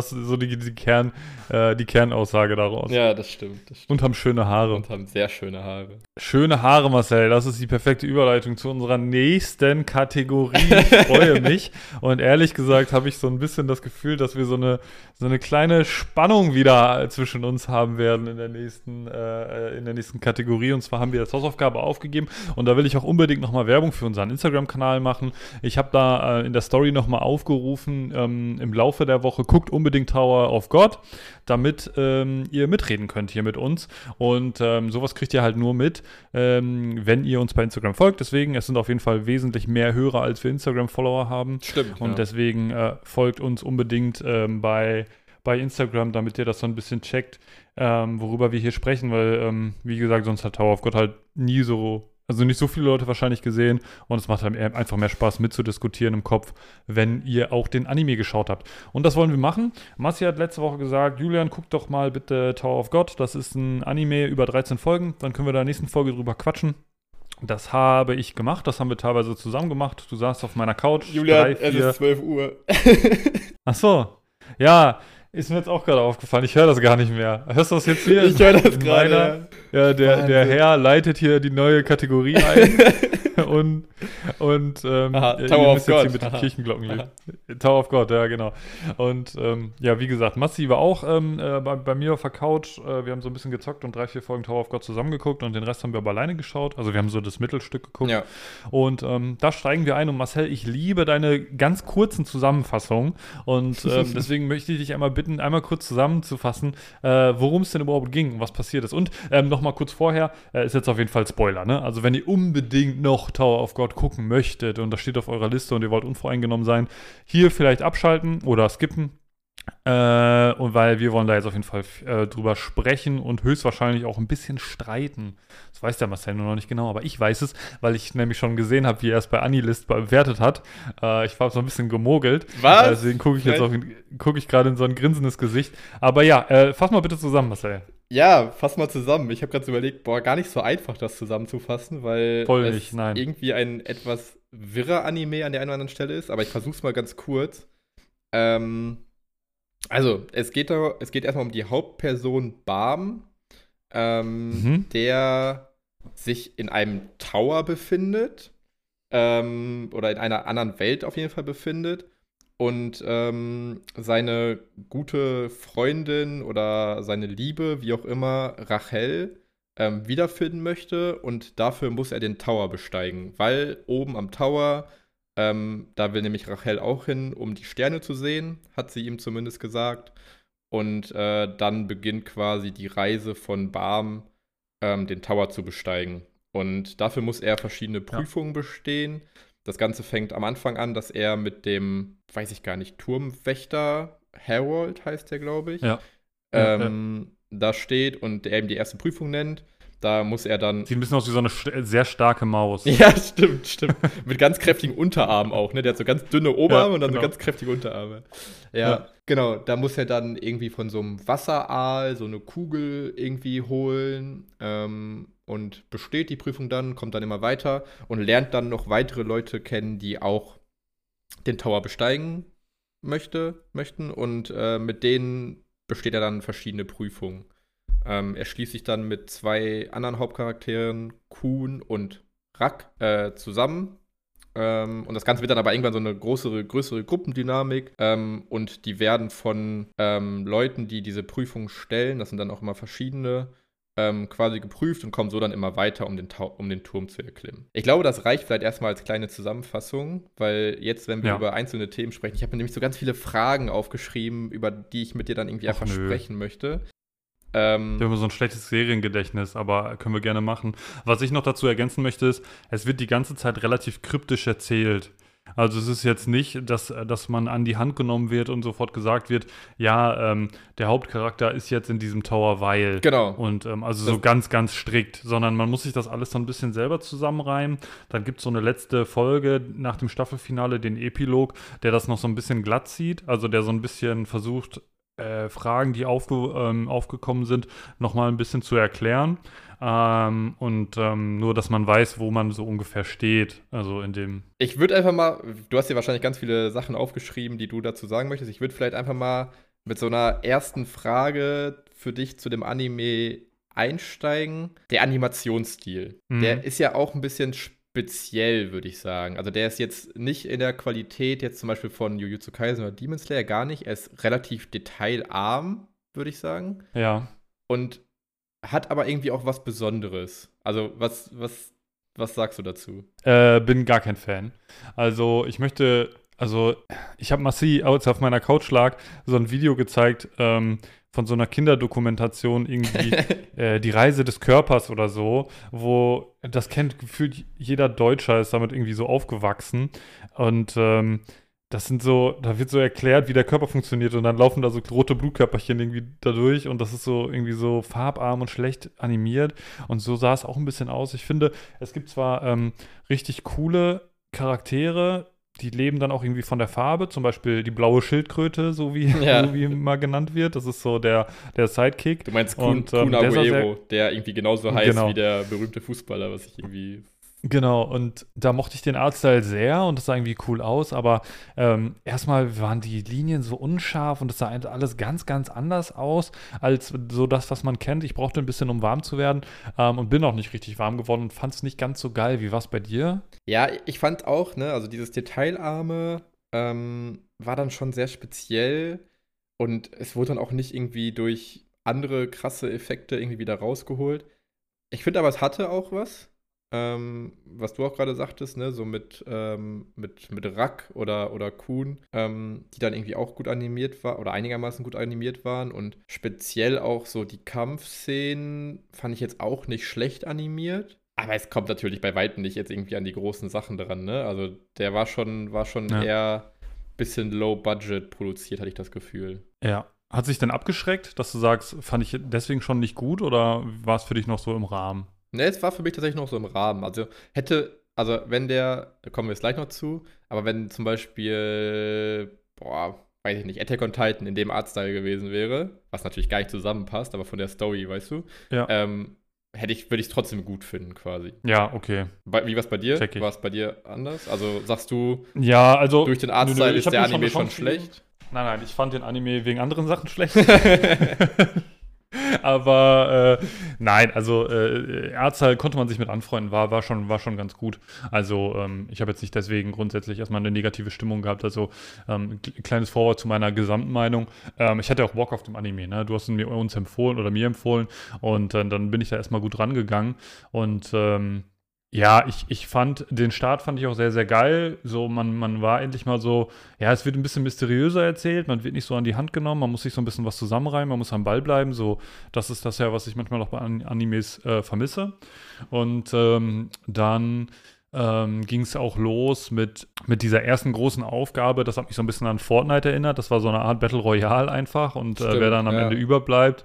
die Kernaussage daraus.
Ja, das stimmt.
Und haben schöne Haare.
Und haben sehr schöne Haare.
Schöne Haare, Marcel, das ist die perfekte Überleitung zu unserer nächsten Kategorie. Ich freue mich. Und ehrlich gesagt habe ich so ein bisschen das Gefühl, dass wir so eine kleine Spannung wieder zwischen uns haben werden in der nächsten Kategorie. Und zwar haben wir als Hausaufgabe aufgegeben. Und da will ich auch unbedingt nochmal Werbung für unseren Instagram-Kanal machen. Ich habe da in der Story nochmal aufgerufen, im Laufe der Woche, guckt unbedingt Tower of God, damit ihr mitreden könnt hier mit uns. Und sowas kriegt ihr halt nur mit, wenn ihr uns bei Instagram folgt. Deswegen, es sind auf jeden Fall wesentlich mehr Hörer, als wir Instagram-Follower haben.
Stimmt.
Und deswegen folgt uns unbedingt bei Instagram, damit ihr das so ein bisschen checkt, worüber wir hier sprechen, weil, wie gesagt, sonst hat Tower of God halt nicht so viele Leute wahrscheinlich gesehen und es macht halt einfach mehr Spaß mitzudiskutieren im Kopf, wenn ihr auch den Anime geschaut habt. Und das wollen wir machen. Massi hat letzte Woche gesagt, Julian, guck doch mal bitte Tower of God. Das ist ein Anime über 13 Folgen. Dann können wir da in der nächsten Folge drüber quatschen. Das habe ich gemacht. Das haben wir teilweise zusammen gemacht. Du saßt auf meiner Couch.
Julian, es ist 12 Uhr.
Ach so. Ja, ist mir jetzt auch gerade aufgefallen. Ich höre das gar nicht mehr. Hörst du das jetzt hier?
Ich höre das gerade.
Ja, der Herr leitet hier die neue Kategorie ein. und
Aha,
ihr
Tower
müsst
of
jetzt hier
God.
mit den
Aha.
Kirchenglocken
Aha.
Tower of God, ja, genau. Und ja, wie gesagt, Massi war auch bei mir auf der Couch. Wir haben so ein bisschen gezockt und 3-4 Folgen Tower of God zusammengeguckt und den Rest haben wir aber alleine geschaut. Also wir haben so das Mittelstück geguckt.
Ja.
Und da steigen wir ein. Und Marcel, ich liebe deine ganz kurzen Zusammenfassungen. Und deswegen möchte ich dich einmal bitten, einmal kurz zusammenzufassen, worum es denn überhaupt ging und was passiert ist. Und nochmal kurz vorher, ist jetzt auf jeden Fall Spoiler, ne? Also wenn ihr unbedingt noch Tower of God gucken möchtet und das steht auf eurer Liste und ihr wollt unvoreingenommen sein, hier vielleicht abschalten oder skippen. Und weil wir wollen da jetzt auf jeden Fall drüber sprechen und höchstwahrscheinlich auch ein bisschen streiten. Das weiß der Marcel nur noch nicht genau, aber ich weiß es, weil ich nämlich schon gesehen habe, wie er es bei Anilist bewertet hat. Ich habe so ein bisschen gemogelt.
Was?
Deswegen gucke ich gerade in so ein grinsendes Gesicht. Aber ja, fass mal bitte zusammen, Marcel.
Ja, fass mal zusammen. Ich habe gerade so überlegt, gar nicht so einfach, das zusammenzufassen, weil
Voll
es
nicht, nein.
irgendwie ein etwas wirrer Anime an der einen oder anderen Stelle ist, aber ich versuch's mal ganz kurz. Also, es geht erstmal um die Hauptperson Bam, der sich in einem Tower befindet, oder in einer anderen Welt auf jeden Fall befindet und seine gute Freundin oder seine Liebe, wie auch immer, Rachel, wiederfinden möchte und dafür muss er den Tower besteigen, weil oben am Tower, da will nämlich Rachel auch hin, um die Sterne zu sehen, hat sie ihm zumindest gesagt. Und dann beginnt quasi die Reise von Bam, den Tower zu besteigen. Und dafür muss er verschiedene Prüfungen bestehen. Das Ganze fängt am Anfang an, dass er mit dem, weiß ich gar nicht, Turmwächter, Harold heißt der, glaube ich,
Ja.
da steht und der ihm die erste Prüfung nennt. Da muss er dann.
Sieht ein bisschen aus wie so eine sehr starke Maus.
Ja, stimmt. Mit ganz kräftigen Unterarmen auch, ne? Der hat so ganz dünne Oberarme und dann so ganz kräftige Unterarme. Ja, genau. Da muss er dann irgendwie von so einem Wasseraal so eine Kugel irgendwie holen und besteht die Prüfung dann, kommt dann immer weiter und lernt dann noch weitere Leute kennen, die auch den Tower besteigen möchten und mit denen besteht er dann verschiedene Prüfungen. Er schließt sich dann mit 2 anderen Hauptcharakteren, Kuhn und Rack, zusammen. Und das Ganze wird dann aber irgendwann so eine größere Gruppendynamik. Und die werden von Leuten, die diese Prüfung stellen, das sind dann auch immer verschiedene, quasi geprüft und kommen so dann immer weiter, um den Turm zu erklimmen. Ich glaube, das reicht vielleicht erstmal als kleine Zusammenfassung, weil jetzt, wenn wir über einzelne Themen sprechen, ich habe mir nämlich so ganz viele Fragen aufgeschrieben, über die ich mit dir dann irgendwie einfach sprechen möchte.
Wir haben so ein schlechtes Seriengedächtnis, aber können wir gerne machen. Was ich noch dazu ergänzen möchte, ist, es wird die ganze Zeit relativ kryptisch erzählt. Also es ist jetzt nicht, dass man an die Hand genommen wird und sofort gesagt wird, ja, der Hauptcharakter ist jetzt in diesem Tower, weil.
Genau.
Und also
Das,
so ganz, ganz strikt, sondern man muss sich das alles so ein bisschen selber zusammenreimen. Dann gibt es so eine letzte Folge nach dem Staffelfinale, den Epilog, der das noch so ein bisschen glatt zieht, also der so ein bisschen versucht, Fragen, die aufgekommen sind, nochmal ein bisschen zu erklären. Nur, dass man weiß, wo man so ungefähr steht. Also in dem.
Ich würde einfach mal, du hast dir wahrscheinlich ganz viele Sachen aufgeschrieben, die du dazu sagen möchtest. Ich würde vielleicht einfach mal mit so einer ersten Frage für dich zu dem Anime einsteigen. Der Animationsstil. Der ist ja auch ein bisschen speziell, würde ich sagen. Also der ist jetzt nicht in der Qualität jetzt zum Beispiel von Jujutsu Kaisen oder Demon Slayer, gar nicht. Er ist relativ detailarm, würde ich sagen.
Ja.
Und hat aber irgendwie auch was Besonderes. Also was sagst du dazu?
Bin gar kein Fan. Also ich habe Massi, als er auf meiner Couch lag, so ein Video gezeigt von so einer Kinderdokumentation, irgendwie die Reise des Körpers oder so, wo das kennt gefühlt jeder Deutscher, ist damit irgendwie so aufgewachsen. Und da wird so erklärt, wie der Körper funktioniert und dann laufen da so rote Blutkörperchen irgendwie da durch und das ist so irgendwie so farbarm und schlecht animiert und so sah es auch ein bisschen aus. Ich finde, es gibt zwar richtig coole Charaktere, die leben dann auch irgendwie von der Farbe, zum Beispiel die blaue Schildkröte, so wie,
Ja.
so wie mal genannt wird. Das ist so der Sidekick.
Du meinst
Und,
Kun
der sah
Agüero, der irgendwie genauso heißt
Genau.
wie der berühmte Fußballer, was ich irgendwie.
Genau, und da mochte ich den Artstyle sehr und das sah irgendwie cool aus, aber erstmal waren die Linien so unscharf und es sah alles ganz, ganz anders aus als so das, was man kennt. Ich brauchte ein bisschen, um warm zu werden und bin auch nicht richtig warm geworden und fand es nicht ganz so geil. Wie war es bei dir?
Ja, ich fand auch, ne, also dieses Detailarme war dann schon sehr speziell und es wurde dann auch nicht irgendwie durch andere krasse Effekte irgendwie wieder rausgeholt. Ich finde aber, es hatte auch was. Was du auch gerade sagtest, ne, so mit Rack oder Kuhn, die dann irgendwie auch gut animiert war oder einigermaßen gut animiert waren und speziell auch so die Kampfszenen fand ich jetzt auch nicht schlecht animiert. Aber es kommt natürlich bei weitem nicht jetzt irgendwie an die großen Sachen dran, ne? Also der war schon
Ja.
eher ein bisschen low budget produziert, hatte ich das Gefühl.
Ja. Hat sich denn abgeschreckt, dass du sagst, fand ich deswegen schon nicht gut oder war es für dich noch so im Rahmen?
Ne, es war für mich tatsächlich noch so im Rahmen. Also wenn da kommen wir jetzt gleich noch zu, aber wenn zum Beispiel, boah, weiß ich nicht, Attack on Titan in dem Artstyle gewesen wäre, was natürlich gar nicht zusammenpasst, aber von der Story, weißt du,
Ja.
würde ich es trotzdem gut finden, quasi.
Ja, okay.
Wie war es bei dir?
Check ich.
War es bei dir anders? Also sagst du,
Ja, also.
durch den
Nö,
Artstyle
ich
ist
hab
der
dem
Anime
eine
schon
Chance gegeben.
schlecht?
Nein, ich fand den Anime wegen anderen Sachen schlecht. Aber nein, also Erzal konnte man sich mit anfreunden, war schon ganz gut. Also ich habe jetzt nicht deswegen grundsätzlich erstmal eine negative Stimmung gehabt. Also kleines Vorwort zu meiner Gesamtmeinung. Ich hatte auch Bock auf den Anime, ne? Du hast ihn uns empfohlen oder mir empfohlen und dann bin ich da erstmal gut rangegangen und ja, ich fand, den Start fand ich auch sehr, sehr geil. So, man war endlich mal so, ja, es wird ein bisschen mysteriöser erzählt, man wird nicht so an die Hand genommen, man muss sich so ein bisschen was zusammenreimen, man muss am Ball bleiben. So, das ist das ja, was ich manchmal auch bei Animes vermisse. Und dann ging es auch los mit dieser ersten großen Aufgabe. Das hat mich so ein bisschen an Fortnite erinnert. Das war so eine Art Battle Royale einfach. Und
Stimmt,
wer dann am
ja.
Ende überbleibt,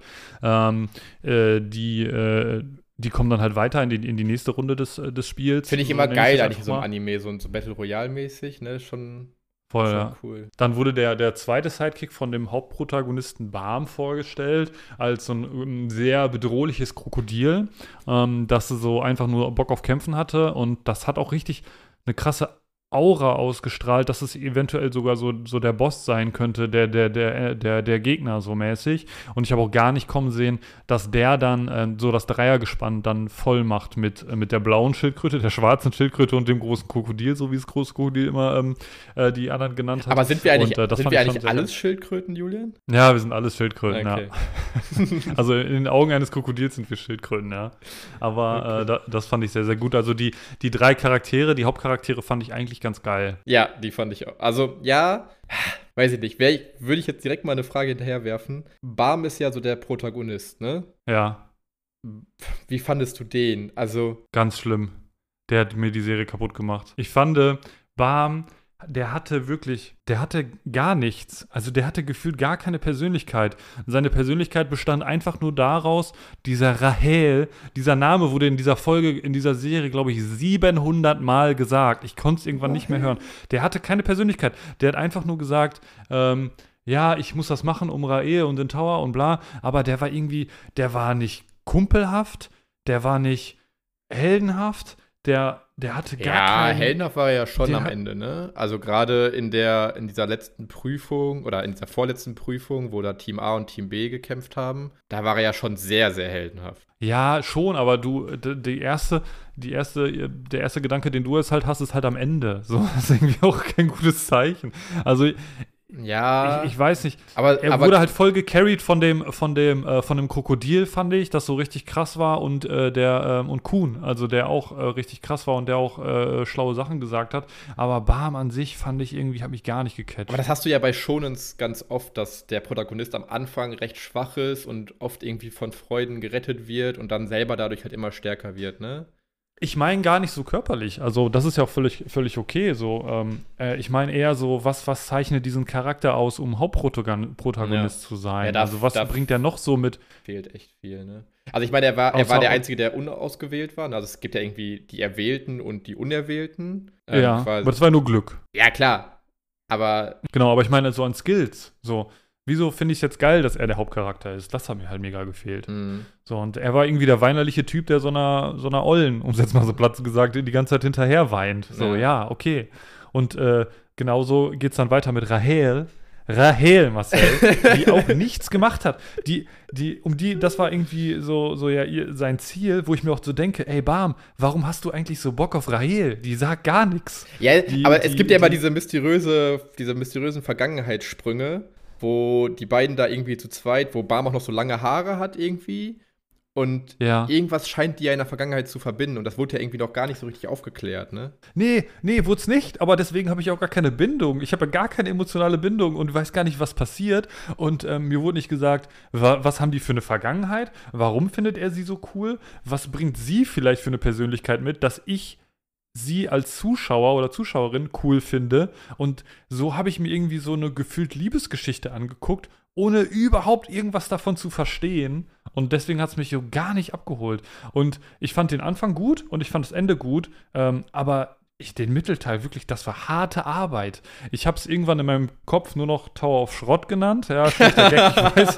die kommen dann halt weiter in die nächste Runde des Spiels.
Finde ich
So
immer
nenne
geil
es
eigentlich
einfach
in so einem
mal.
Anime, so Battle Royale-mäßig, ne? Schon
Voll, ja.
cool.
Dann wurde der zweite Sidekick von dem Hauptprotagonisten Barm vorgestellt, als so ein sehr bedrohliches Krokodil, das so einfach nur Bock auf Kämpfen hatte. Und das hat auch richtig eine krasse Aura ausgestrahlt, dass es eventuell sogar so der Boss sein könnte, der Gegner so mäßig. Und ich habe auch gar nicht kommen sehen, dass der dann so das Dreiergespann dann voll macht mit der blauen Schildkröte, der schwarzen Schildkröte und dem großen Krokodil, so wie das große Krokodil immer die anderen genannt hat.
Aber sind wir eigentlich,
Und, das
sind
fand
wir
ich schon
eigentlich
sehr
alles Schildkröten, Julian?
Ja, wir sind alles Schildkröten,
Okay.
ja. Also in den Augen eines Krokodils sind wir Schildkröten, ja. Aber
Okay.
das fand ich sehr, sehr gut. Also die drei Charaktere, die Hauptcharaktere fand ich eigentlich ganz geil.
Ja, die fand ich auch. Also, ja, weiß ich nicht. Würde ich jetzt direkt mal eine Frage hinterherwerfen. Barm ist ja so der Protagonist, ne?
Ja,
Wie fandest du den? Also,
ganz schlimm. Der hat mir die Serie kaputt gemacht. Ich fand, Bam der hatte gar nichts. Also der hatte gefühlt gar keine Persönlichkeit. Seine Persönlichkeit bestand einfach nur daraus, dieser Rahel, dieser Name wurde in dieser Folge, in dieser Serie, glaube ich, 700 Mal gesagt. Ich konnte es irgendwann nicht mehr hören. Der hatte keine Persönlichkeit. Der hat einfach nur gesagt, ja, ich muss das machen um Rahel und den Tower und bla. Aber der war nicht kumpelhaft, der war nicht heldenhaft, der hatte gar keinen.
Ja, heldenhaft war er ja schon am Ende, ne? Also gerade in dieser letzten Prüfung oder in dieser vorletzten Prüfung, wo da Team A und Team B gekämpft haben, da war er ja schon sehr, sehr heldenhaft.
Ja, schon, aber der erste Gedanke, den du jetzt halt hast, ist halt am Ende. So, das ist irgendwie auch kein gutes Zeichen. Also,
ja.
ich weiß nicht.
Aber
wurde halt voll gecarried von dem Krokodil, fand ich, das so richtig krass war und und Kuhn, also der auch richtig krass war und der auch schlaue Sachen gesagt hat. Aber Bam an sich fand ich irgendwie, hat mich gar nicht gecatcht.
Aber das hast du ja bei Shonens ganz oft, dass der Protagonist am Anfang recht schwach ist und oft irgendwie von Freuden gerettet wird und dann selber dadurch halt immer stärker wird, ne?
Ich meine gar nicht so körperlich. Also, das ist ja auch völlig okay. So, ich meine eher so, was zeichnet diesen Charakter aus, um Hauptprotagonist zu sein?
Ja,
also, was bringt der noch so mit?
Fehlt echt viel, ne? Also, ich meine, er war der Einzige, der unausgewählt war. Also, es gibt ja irgendwie die Erwählten und die Unerwählten.
Ja, aber das war nur Glück.
Ja, klar. Aber.
Genau, aber ich meine so an Skills. So, wieso finde ich es jetzt geil, dass er der Hauptcharakter ist? Das hat mir halt mega gefehlt.
Mhm.
So, und er war irgendwie der weinerliche Typ, der so einer Ollen, um es jetzt mal so platt gesagt, die ganze Zeit hinterher weint. So, ja okay. Und genauso geht es dann weiter mit Rahel, Marcel, die auch nichts gemacht hat. Das war irgendwie so ja, sein Ziel, wo ich mir auch so denke, ey Bam, warum hast du eigentlich so Bock auf Rahel? Die sagt gar nichts.
Ja, aber es gibt ja immer diese mysteriösen Vergangenheitssprünge, wo die beiden da irgendwie zu zweit, wo Bam auch noch so lange Haare hat irgendwie. Und irgendwas scheint die ja in der Vergangenheit zu verbinden. Und das wurde ja irgendwie noch gar nicht so richtig aufgeklärt, ne?
Nee, wurde es nicht. Aber deswegen habe ich auch gar keine Bindung. Ich habe ja gar keine emotionale Bindung und weiß gar nicht, was passiert. Und mir wurde nicht gesagt, was haben die für eine Vergangenheit? Warum findet er sie so cool? Was bringt sie vielleicht für eine Persönlichkeit mit, dass ich sie als Zuschauer oder Zuschauerin cool finde? Und so habe ich mir irgendwie so eine gefühlt Liebesgeschichte angeguckt, ohne überhaupt irgendwas davon zu verstehen. Und deswegen hat es mich so gar nicht abgeholt. Und ich fand den Anfang gut und ich fand das Ende gut, aber den Mittelteil wirklich, das war harte Arbeit. Ich habe es irgendwann in meinem Kopf nur noch Tower of Schrott genannt. Ja, schlechter Gag, ich weiß.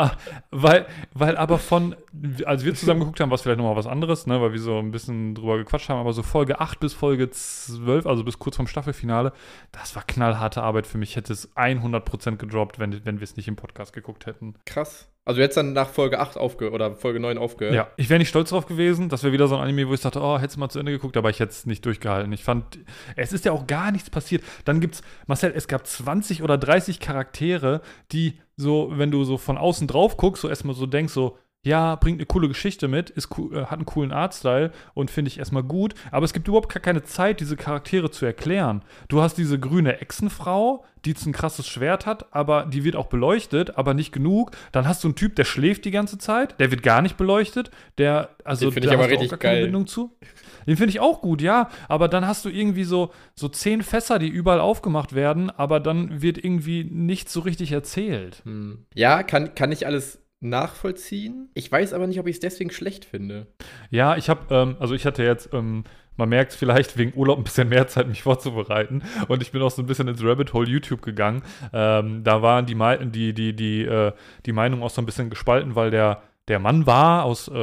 Weil aber als wir zusammen geguckt haben, war es vielleicht nochmal was anderes, ne, weil wir so ein bisschen drüber gequatscht haben, aber so Folge 8 bis Folge 12, also bis kurz vorm Staffelfinale, das war knallharte Arbeit für mich. Hätte es 100% gedroppt, wenn wir es nicht im Podcast geguckt hätten.
Krass. Also jetzt dann nach Folge 8 oder Folge 9 aufgehört?
Ja, ich wäre nicht stolz drauf gewesen. Das wäre wieder so ein Anime, wo ich dachte, hättest du mal zu Ende geguckt, aber ich hätte es nicht durchgehalten. Ich fand, es ist ja auch gar nichts passiert. Dann gibt's, Marcel, es gab 20 oder 30 Charaktere, die so, wenn du so von außen drauf guckst, so erstmal so denkst, so, ja, bringt eine coole Geschichte mit, hat einen coolen Artstyle und finde ich erstmal gut, aber es gibt überhaupt gar keine Zeit, diese Charaktere zu erklären. Du hast diese grüne Echsenfrau, die jetzt ein krasses Schwert hat, aber die wird auch beleuchtet, aber nicht genug. Dann hast du einen Typ, der schläft die ganze Zeit, der wird gar nicht beleuchtet, den
finde ich aber richtig geil.
Bindung zu. Den finde ich auch gut, ja, aber dann hast du irgendwie so 10 Fässer, die überall aufgemacht werden, aber dann wird irgendwie nichts so richtig erzählt.
Ja, kann ich alles nachvollziehen. Ich weiß aber nicht, ob ich es deswegen schlecht finde.
Ja, ich hatte jetzt, man merkt es vielleicht wegen Urlaub ein bisschen mehr Zeit, mich vorzubereiten. Und ich bin auch so ein bisschen ins Rabbit Hole YouTube gegangen. Da waren die Meinungen auch so ein bisschen gespalten, weil der Mann war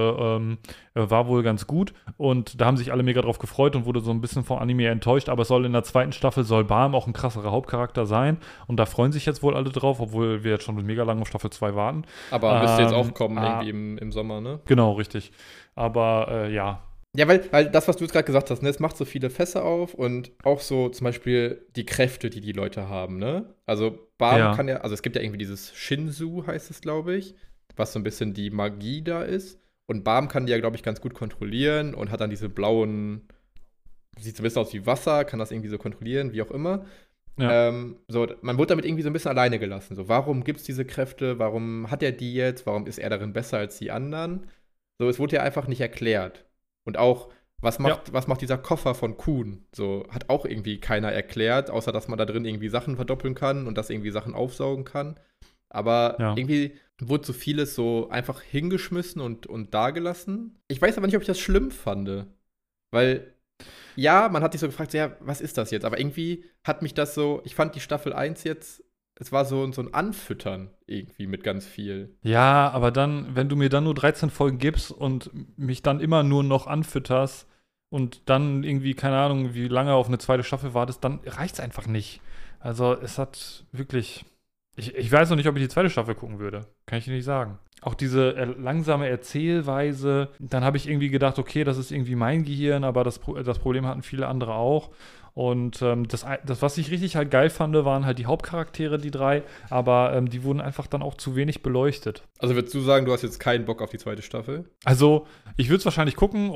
wohl ganz gut und da haben sich alle mega drauf gefreut und wurde so ein bisschen vom Anime enttäuscht, aber es soll in der zweiten Staffel Bam auch ein krasserer Hauptcharakter sein und da freuen sich jetzt wohl alle drauf, obwohl wir jetzt schon mega lange auf Staffel 2 warten.
Aber müsste jetzt auch kommen, irgendwie im Sommer, ne?
Genau, richtig. Aber ja.
Ja, weil das, was du jetzt gerade gesagt hast, ne, es macht so viele Fässer auf und auch so zum Beispiel die Kräfte, die Leute haben, ne? Also Bam kann ja, also es gibt ja irgendwie dieses Shinsu, heißt es, glaube ich, was so ein bisschen die Magie da ist. Und Bam kann die ja, glaube ich, ganz gut kontrollieren und hat dann diese blauen, sieht so ein bisschen aus wie Wasser, kann das irgendwie so kontrollieren, wie auch immer.
Ja.
Man wurde damit irgendwie so ein bisschen alleine gelassen. So, warum gibt es diese Kräfte? Warum hat er die jetzt? Warum ist er darin besser als die anderen? So, es wurde ja einfach nicht erklärt. Und auch
Ja.
Was macht dieser Koffer von Kuhn? So, hat auch irgendwie keiner erklärt, außer dass man da drin irgendwie Sachen verdoppeln kann und dass irgendwie Sachen aufsaugen kann. Aber
Ja.
irgendwie wurde so vieles so einfach hingeschmissen und dagelassen. Ich weiß aber nicht, ob ich das schlimm fand. Weil, ja, man hat sich so gefragt, so, ja, was ist das jetzt? Aber irgendwie hat mich das so, ich fand die Staffel 1 jetzt, es war so ein Anfüttern irgendwie mit ganz viel.
Ja, aber dann, wenn du mir dann nur 13 Folgen gibst und mich dann immer nur noch anfütterst und dann irgendwie, keine Ahnung, wie lange auf eine zweite Staffel wartest, dann reicht's einfach nicht. Also es hat wirklich. Ich weiß noch nicht, ob ich die zweite Staffel gucken würde. Kann ich dir nicht sagen. Auch diese langsame Erzählweise, dann habe ich irgendwie gedacht, okay, das ist irgendwie mein Gehirn, aber das Problem hatten viele andere auch. Und das, was ich richtig halt geil fand, waren halt die Hauptcharaktere, die drei, aber die wurden einfach dann auch zu wenig beleuchtet.
Also würdest du sagen, du hast jetzt keinen Bock auf die zweite Staffel?
Also, ich würde es wahrscheinlich gucken,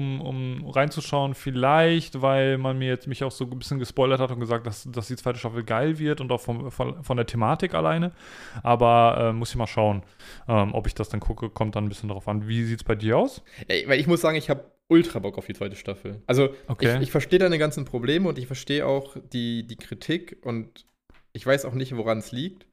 um reinzuschauen, vielleicht, weil man mich auch so ein bisschen gespoilert hat und gesagt, dass die zweite Staffel geil wird und auch von der Thematik alleine. Aber muss ich mal schauen, ob ich das dann gucke, kommt dann ein bisschen darauf an. Wie sieht es bei dir aus?
Ey, weil ich muss sagen, ich habe ultra Bock auf die zweite Staffel. Also,
Okay.
ich verstehe deine ganzen Probleme und ich verstehe auch die Kritik und ich weiß auch nicht, woran es liegt.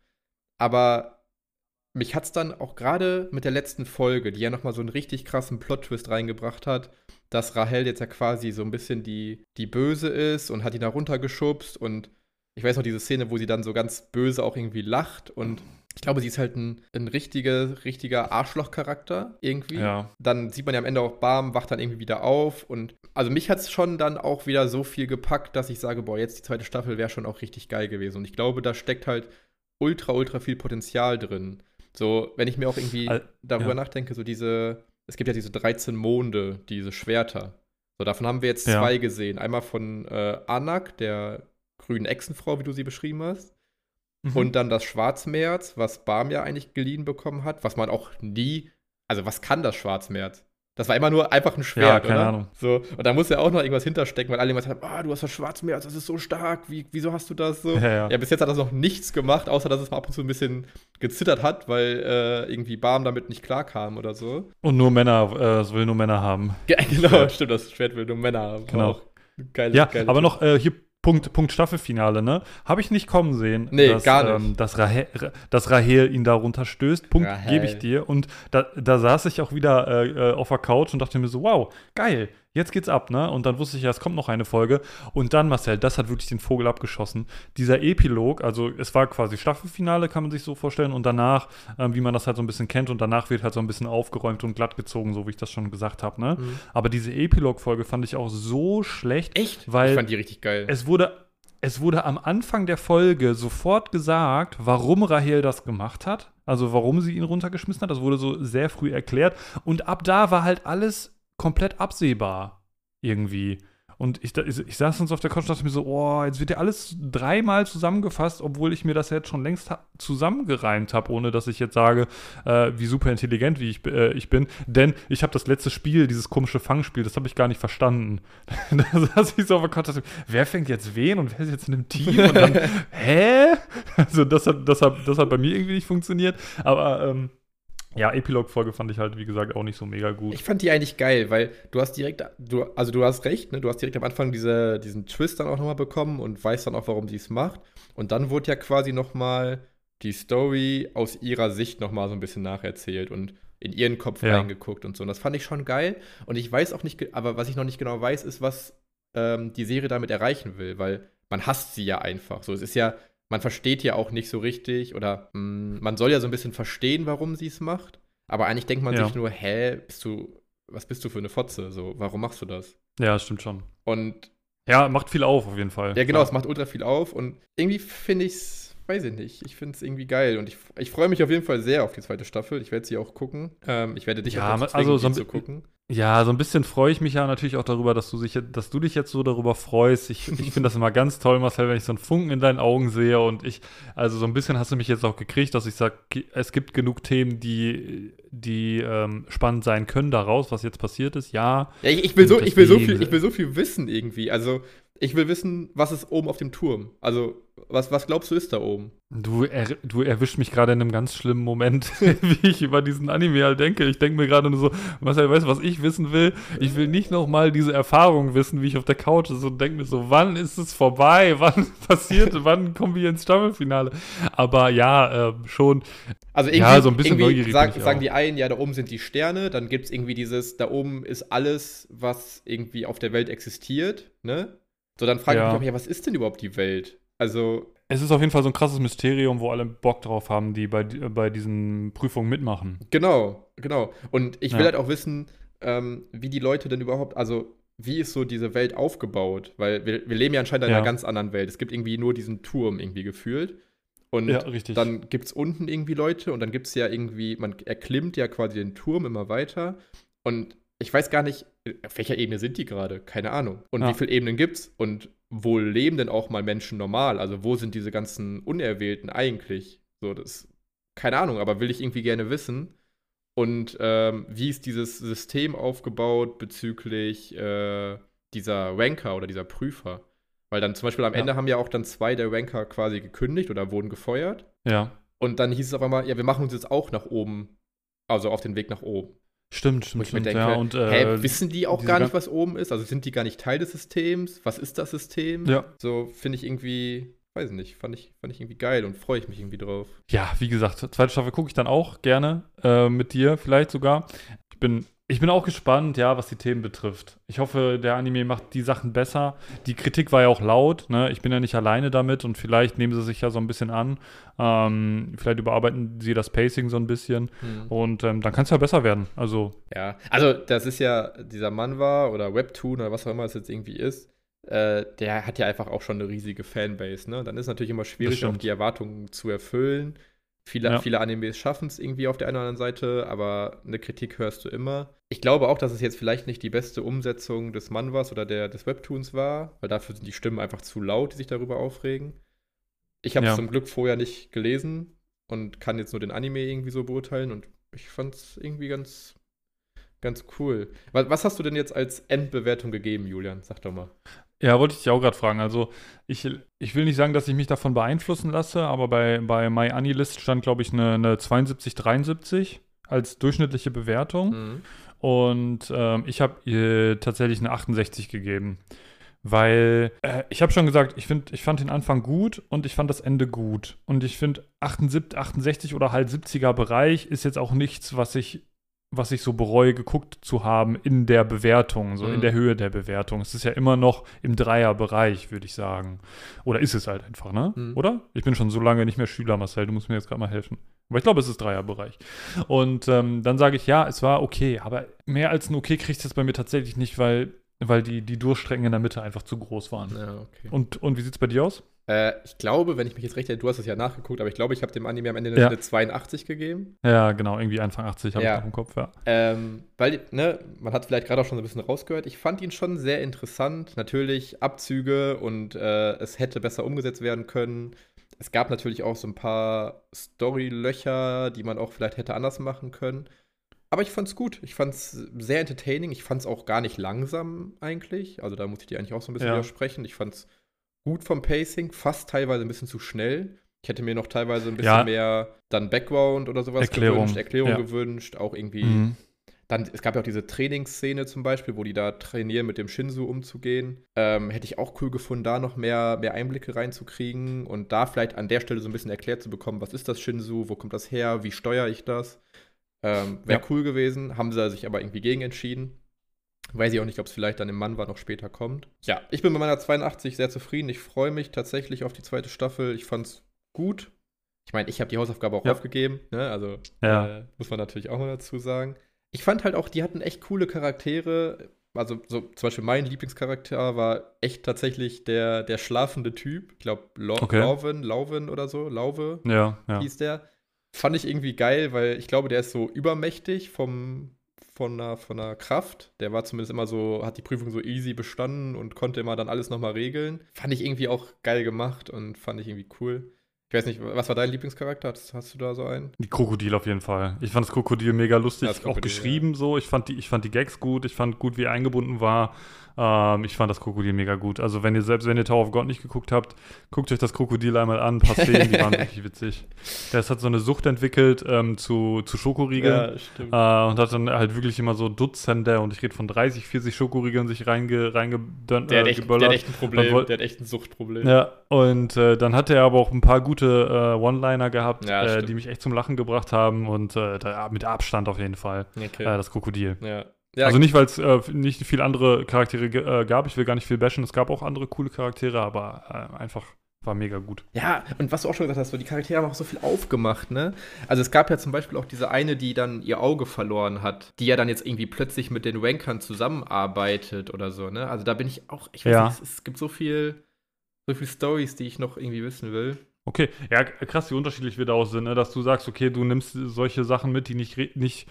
Aber mich hat es dann auch gerade mit der letzten Folge, die ja nochmal so einen richtig krassen Plot-Twist reingebracht hat, dass Rahel jetzt ja quasi so ein bisschen die Böse ist und hat ihn da runtergeschubst und ich weiß noch diese Szene, wo sie dann so ganz böse auch irgendwie lacht und ich glaube, sie ist halt ein richtiger Arschloch-Charakter irgendwie.
Ja.
Dann sieht man ja am Ende auch, bam, wacht dann irgendwie wieder auf und also mich hat es schon dann auch wieder so viel gepackt, dass ich sage, boah, jetzt die zweite Staffel wäre schon auch richtig geil gewesen und ich glaube, da steckt halt ultra viel Potenzial drin. So, wenn ich mir auch irgendwie darüber
ja.
nachdenke, es gibt ja diese 13 Monde, diese Schwerter. So, davon haben wir jetzt
Ja.
2 gesehen. Einmal von Anak, der grünen Echsenfrau, wie du sie beschrieben hast.
Mhm.
Und dann das Schwarzmeerz, was Barm ja eigentlich geliehen bekommen hat, was man auch nie, also was kann das Schwarzmeerz? Das war immer nur einfach ein
Ja,
Schwert,
keine
oder?
Ahnung.
So, und da muss ja auch noch irgendwas hinterstecken, weil alle immer sagen, du hast das Schwarzmeerz, das ist so stark, wieso hast du das so?
Ja.
Ja, bis jetzt hat das noch nichts gemacht, außer dass es mal ab und zu ein bisschen gezittert hat, weil irgendwie Barm damit nicht klarkam oder so.
Und nur Männer, es will nur Männer haben.
Ja, genau,
Schwert.
stimmt, das Schwert will nur Männer haben.
Genau.
Auch geile,
Ja,
geile
aber
Tipp.
noch hier Punkt Staffelfinale, ne? Habe ich nicht kommen sehen,
Nee, gar nicht.
dass Rahel ihn da runterstößt. Punkt
Rahel.
gebe ich dir. Und da saß ich auch wieder auf der Couch und dachte mir so, wow, geil, jetzt geht's ab, ne? Und dann wusste ich ja, es kommt noch eine Folge. Und dann, Marcel, das hat wirklich den Vogel abgeschossen. Dieser Epilog, also es war quasi Staffelfinale, kann man sich so vorstellen. Und danach, wie man das halt so ein bisschen kennt, und danach wird halt so ein bisschen aufgeräumt und glatt gezogen, so wie ich das schon gesagt habe, ne?
Mhm.
Aber diese Epilog-Folge fand ich auch so schlecht.
Echt?
Weil
Ich fand die richtig geil.
es wurde am Anfang der Folge sofort gesagt, warum Rahel das gemacht hat. Also warum sie ihn runtergeschmissen hat. Das wurde so sehr früh erklärt. Und ab da war halt alles komplett absehbar. Irgendwie. Und ich saß uns auf der Couch und dachte mir so, oh, jetzt wird ja alles 3-mal zusammengefasst, obwohl ich mir das ja jetzt schon längst zusammengereimt habe, ohne dass ich jetzt sage, wie super intelligent wie ich bin. Denn ich habe das letzte Spiel, dieses komische Fangspiel, das habe ich gar nicht verstanden. Da saß ich so auf der Couch und dachte, wer fängt jetzt wen und wer ist jetzt in einem Team? Und dann, hä? Also das hat bei mir irgendwie nicht funktioniert. Aber ja, Epilog-Folge fand ich halt, wie gesagt, auch nicht so mega gut.
Ich fand die eigentlich geil, weil du hast du hast recht, ne? Du hast direkt am Anfang diesen Twist dann auch nochmal bekommen und weißt dann auch, warum sie es macht. Und dann wurde ja quasi nochmal die Story aus ihrer Sicht nochmal so ein bisschen nacherzählt und in ihren Kopf reingeguckt und so. Und das fand ich schon geil. Und ich weiß auch nicht, aber was ich noch nicht genau weiß, ist, was die Serie damit erreichen will, weil man hasst sie ja einfach. So, es ist ja, man versteht ja auch nicht so richtig oder man soll ja so ein bisschen verstehen, warum sie es macht. Aber eigentlich denkt man sich nur, was bist du für eine Fotze? So, warum machst du das?
Ja, stimmt schon.
Und
ja, macht viel auf jeden Fall.
ja, genau, es macht ultra viel auf und irgendwie finde ich es, weiß ich nicht, ich finde es irgendwie geil und ich freue mich auf jeden Fall sehr auf die zweite Staffel. Ich werde sie auch gucken. Ich werde dich
Ja,
auch dazu
also
zwingen,
so
die zu gucken.
Ja, so ein bisschen freue ich mich ja natürlich auch darüber, dass du dich jetzt so darüber freust. Ich finde das immer ganz toll, Marcel, wenn ich so einen Funken in deinen Augen sehe und also so ein bisschen hast du mich jetzt auch gekriegt, dass ich sage, es gibt genug Themen, die spannend sein können daraus, was jetzt passiert ist. Ja.
Ja, ich will so
deswegen-
viel wissen irgendwie. Also Ich will wissen, was ist oben auf dem Turm? Also, was glaubst du ist da oben?
Du erwischst mich gerade in einem ganz schlimmen Moment, wie ich über diesen Anime halt denke. Ich denke mir gerade nur so, Marcel, weißt du, was ich wissen will? Ich will nicht nochmal diese Erfahrung wissen, wie ich auf der Couch sitze und denke mir so, wann ist es vorbei? Wann passiert? Wann kommen wir ins Staffelfinale? Aber ja, schon.
Also irgendwie,
Ja, so ein bisschen
irgendwie
neugierig bin ich
sagen
auch.
die einen, ja, da oben sind die Sterne, dann gibt es irgendwie dieses, da oben ist alles, was irgendwie auf der Welt existiert, ne? So, dann frage ich mich auch,
Ja.
ja, was ist denn überhaupt die Welt? Also,
Es ist auf jeden Fall so ein krasses Mysterium, wo alle Bock drauf haben, die bei diesen Prüfungen mitmachen.
genau, genau. Und ich will
Ja.
halt auch wissen, wie die Leute denn überhaupt, also, wie ist so diese Welt aufgebaut? Weil wir leben ja anscheinend in einer
Ja.
ganz anderen Welt. Es gibt irgendwie nur diesen Turm irgendwie gefühlt.
Ja,
Und
richtig.
dann gibt es unten irgendwie Leute und dann gibt es ja irgendwie, man erklimmt ja quasi den Turm immer weiter. Und ich weiß gar nicht, auf welcher Ebene sind die gerade? Keine Ahnung. Und wie
Ja.
viele Ebenen gibt's? Und wo leben denn auch mal Menschen normal? Also wo sind diese ganzen Unerwählten eigentlich? So, das, keine Ahnung, aber will ich irgendwie gerne wissen. Und wie ist dieses System aufgebaut bezüglich dieser Ranker oder dieser Prüfer? Weil dann zum Beispiel am
Ja.
Ende haben ja auch dann 2 der Ranker quasi gekündigt oder wurden gefeuert.
Ja.
Und dann hieß es auf einmal, ja, wir machen uns jetzt auch nach oben, also auf den Weg nach oben.
Stimmt,
Wo
stimmt,
ich mir
stimmt. Ja,
denke,
und
hä, wissen die auch
diese
gar nicht,
gan
was oben ist? Also sind die gar nicht Teil des Systems? Was ist das System?
ja.
So finde ich irgendwie, weiß nicht, fand ich irgendwie geil und freue ich mich irgendwie drauf.
Ja, wie gesagt, zweite Staffel gucke ich dann auch gerne mit dir vielleicht sogar. Ich bin auch gespannt, ja, was die Themen betrifft. Ich hoffe, der Anime macht die Sachen besser. Die Kritik war ja auch laut, ne? Ich bin ja nicht alleine damit und vielleicht nehmen sie sich ja so ein bisschen an. Vielleicht überarbeiten sie das Pacing so ein bisschen
Hm.
und dann kann es ja besser werden. Also,
Ja, also das ist ja dieser Manhwa oder Webtoon oder was auch immer es jetzt irgendwie ist, der hat ja einfach auch schon eine riesige Fanbase, ne? Dann ist natürlich immer
das
schwierig, auch
stimmt.
die Erwartungen zu erfüllen. Viele,
Ja,
viele Animes schaffen es irgendwie auf der einen oder anderen Seite, aber eine Kritik hörst du immer. Ich glaube auch, dass es jetzt vielleicht nicht die beste Umsetzung des Manhwas oder des Webtoons war, weil dafür sind die Stimmen einfach zu laut, die sich darüber aufregen. Ich habe es
ja.
zum Glück vorher nicht gelesen und kann jetzt nur den Anime irgendwie so beurteilen und ich fand es irgendwie ganz cool. Was hast du denn jetzt als Endbewertung gegeben, Julian? Sag doch mal.
Ja, wollte ich dich auch gerade fragen. Also, ich will nicht sagen, dass ich mich davon beeinflussen lasse, aber bei MyAnilist stand, glaube ich, eine 72, 73 als durchschnittliche Bewertung.
Mhm.
Und ich habe tatsächlich eine 68 gegeben. Weil ich habe schon gesagt, ich fand den Anfang gut und ich fand das Ende gut. Und ich finde 78, 68 oder halt 70er Bereich ist jetzt auch nichts, was ich so bereue, geguckt zu haben in der Bewertung, so in der Höhe der Bewertung. Es ist ja immer noch im Dreierbereich, würde ich sagen. Oder ist es halt einfach, ne?
Mhm.
Oder? Ich bin schon so lange nicht mehr Schüler, Marcel, du musst mir jetzt gerade mal helfen. Aber ich glaube, es ist Dreierbereich. Und dann sage ich, ja, es war okay, aber mehr als ein okay kriegt es bei mir tatsächlich nicht, weil die Durchstrecken in der Mitte einfach zu groß waren.
Ja, okay.
Und wie sieht es bei dir aus?
Ich glaube, wenn ich mich jetzt recht erinnere, du hast es ja nachgeguckt, aber ich glaube, ich habe dem Anime am Ende
Ja.
eine 82 gegeben.
Ja, genau, irgendwie Anfang 80 habe
Ja.
ich noch im Kopf, ja.
Weil, ne, man hat vielleicht gerade auch schon so ein bisschen rausgehört, ich fand ihn schon sehr interessant. Natürlich Abzüge und es hätte besser umgesetzt werden können. Es gab natürlich auch so ein paar Storylöcher, die man auch vielleicht hätte anders machen können. Aber ich fand's gut. Ich fand's sehr entertaining. Ich fand's auch gar nicht langsam eigentlich. Also da muss ich dir eigentlich auch so ein bisschen
Ja.
widersprechen. Ich fand's gut vom Pacing, fast teilweise ein bisschen zu schnell. Ich hätte mir noch teilweise ein bisschen
Ja.
mehr dann Background oder sowas
Erklärung.
Erklärung
Ja.
gewünscht. Auch irgendwie
Mhm.
dann, es gab ja auch diese Trainingsszene zum Beispiel, wo die da trainieren, mit dem Shinsu umzugehen. Hätte ich auch cool gefunden, da noch mehr Einblicke reinzukriegen und da vielleicht an der Stelle so ein bisschen erklärt zu bekommen, was ist das Shinsu, wo kommt das her, wie steuere ich das? Wäre
Ja.
cool gewesen, haben sie sich aber irgendwie gegen entschieden. Weiß ich auch nicht, ob es vielleicht dann im Manhwa noch später kommt. Ja, ich bin mit meiner 82 sehr zufrieden. Ich freue mich tatsächlich auf die zweite Staffel. Ich fand's gut. Ich meine, ich habe die Hausaufgabe auch
Ja.
aufgegeben, ne? Also
Ja.
muss man natürlich auch mal dazu sagen. Ich fand halt auch, die hatten echt coole Charaktere. Also so zum Beispiel mein Lieblingscharakter war echt tatsächlich der schlafende Typ. Ich glaube,
Okay.
Lauven oder so. Lauve
Ja, ja.
hieß der. Fand ich irgendwie geil, weil ich glaube, der ist so übermächtig von der Kraft. Der war zumindest immer so, hat die Prüfung so easy bestanden und konnte immer dann alles nochmal regeln. Fand ich irgendwie auch geil gemacht und fand ich irgendwie cool. Ich weiß nicht, was war dein Lieblingscharakter? Hast du da so einen?
Die Krokodil auf jeden Fall. Ich fand das Krokodil mega lustig,
Ja, das Krokodil,
auch geschrieben so. Ich fand die Gags gut, ich fand gut, wie er eingebunden war. Ich fand das Krokodil mega gut. Also selbst wenn ihr Tower of God nicht geguckt habt, guckt euch das Krokodil einmal an. Ein paar Szenen, die waren wirklich witzig. Das hat so eine Sucht entwickelt zu Schokoriegeln.
Ja, stimmt.
Und hat dann halt wirklich immer so Dutzende, und ich rede von 30, 40 Schokoriegeln sich geböllert.
Der hat echt ein Problem, der hat echt ein Suchtproblem.
Ja, und dann hat er aber auch ein paar gute One-Liner gehabt,
Ja,
die mich echt zum Lachen gebracht haben, und mit Abstand auf jeden Fall
Okay.
das Krokodil.
Ja. Ja,
Also nicht, weil es nicht viele andere Charaktere gab, ich will gar nicht viel bashen, es gab auch andere coole Charaktere, aber einfach war mega gut.
ja, und was du auch schon gesagt hast, so die Charaktere haben auch so viel aufgemacht, ne? Also es gab ja zum Beispiel auch diese eine, die dann ihr Auge verloren hat, die ja dann jetzt irgendwie plötzlich mit den Wankern zusammenarbeitet oder so, ne? Also da bin ich auch, ich weiß
Ja.
nicht, es gibt so viel Storys, die ich noch irgendwie wissen will.
Okay, ja, krass, wie unterschiedlich wir da auch sind, ne? Dass du sagst, okay, du nimmst solche Sachen mit, die nicht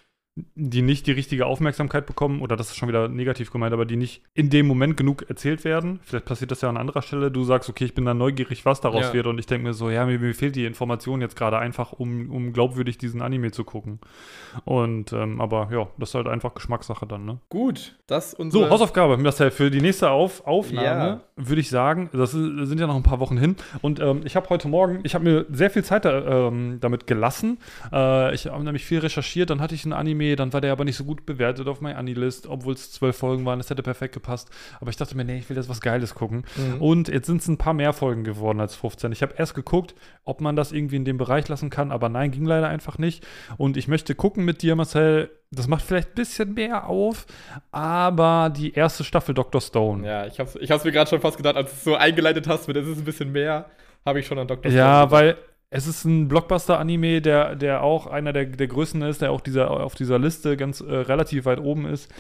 die richtige Aufmerksamkeit bekommen, oder das ist schon wieder negativ gemeint, aber die nicht in dem Moment genug erzählt werden. Vielleicht passiert das ja an anderer Stelle. Du sagst, okay, ich bin dann neugierig, was daraus wird, und ich denke mir so, ja, mir fehlt die Information jetzt gerade einfach, um glaubwürdig diesen Anime zu gucken. Und, aber ja, das ist halt einfach Geschmackssache dann, ne?
Gut, das unsere...
So, Hausaufgabe, Marcel, für die nächste Aufnahme
Ja.
würde ich sagen, sind ja noch ein paar Wochen hin, und ich habe heute Morgen, ich habe mir sehr viel Zeit damit gelassen. Ich habe nämlich viel recherchiert, dann hatte ich einen Anime, dann war der aber nicht so gut bewertet auf meiner Anilist, obwohl es 12 Folgen waren, das hätte perfekt gepasst. Aber ich dachte mir, nee, ich will jetzt was Geiles gucken. Und jetzt sind es ein paar mehr Folgen geworden als 15. Ich habe erst geguckt, ob man das irgendwie in dem Bereich lassen kann, aber nein, ging leider einfach nicht. Und ich möchte gucken mit dir, Marcel, das macht vielleicht ein bisschen mehr auf, aber die erste Staffel Dr. Stone.
Ja, ich hab's mir gerade schon fast gedacht, als du es so eingeleitet hast, mit es ist ein bisschen mehr, habe ich schon an Dr.
Ja,
Stone
weil es ist ein Blockbuster-Anime, der auch einer der größten ist, der auch auf dieser Liste ganz relativ weit oben ist,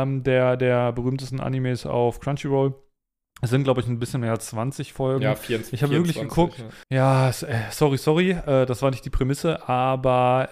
der berühmtesten Animes auf Crunchyroll. Es sind, glaube ich, ein bisschen mehr als 20 Folgen.
Ja, 24.
Ich habe wirklich geguckt.
Ja.
Ja, sorry, das war nicht die Prämisse, aber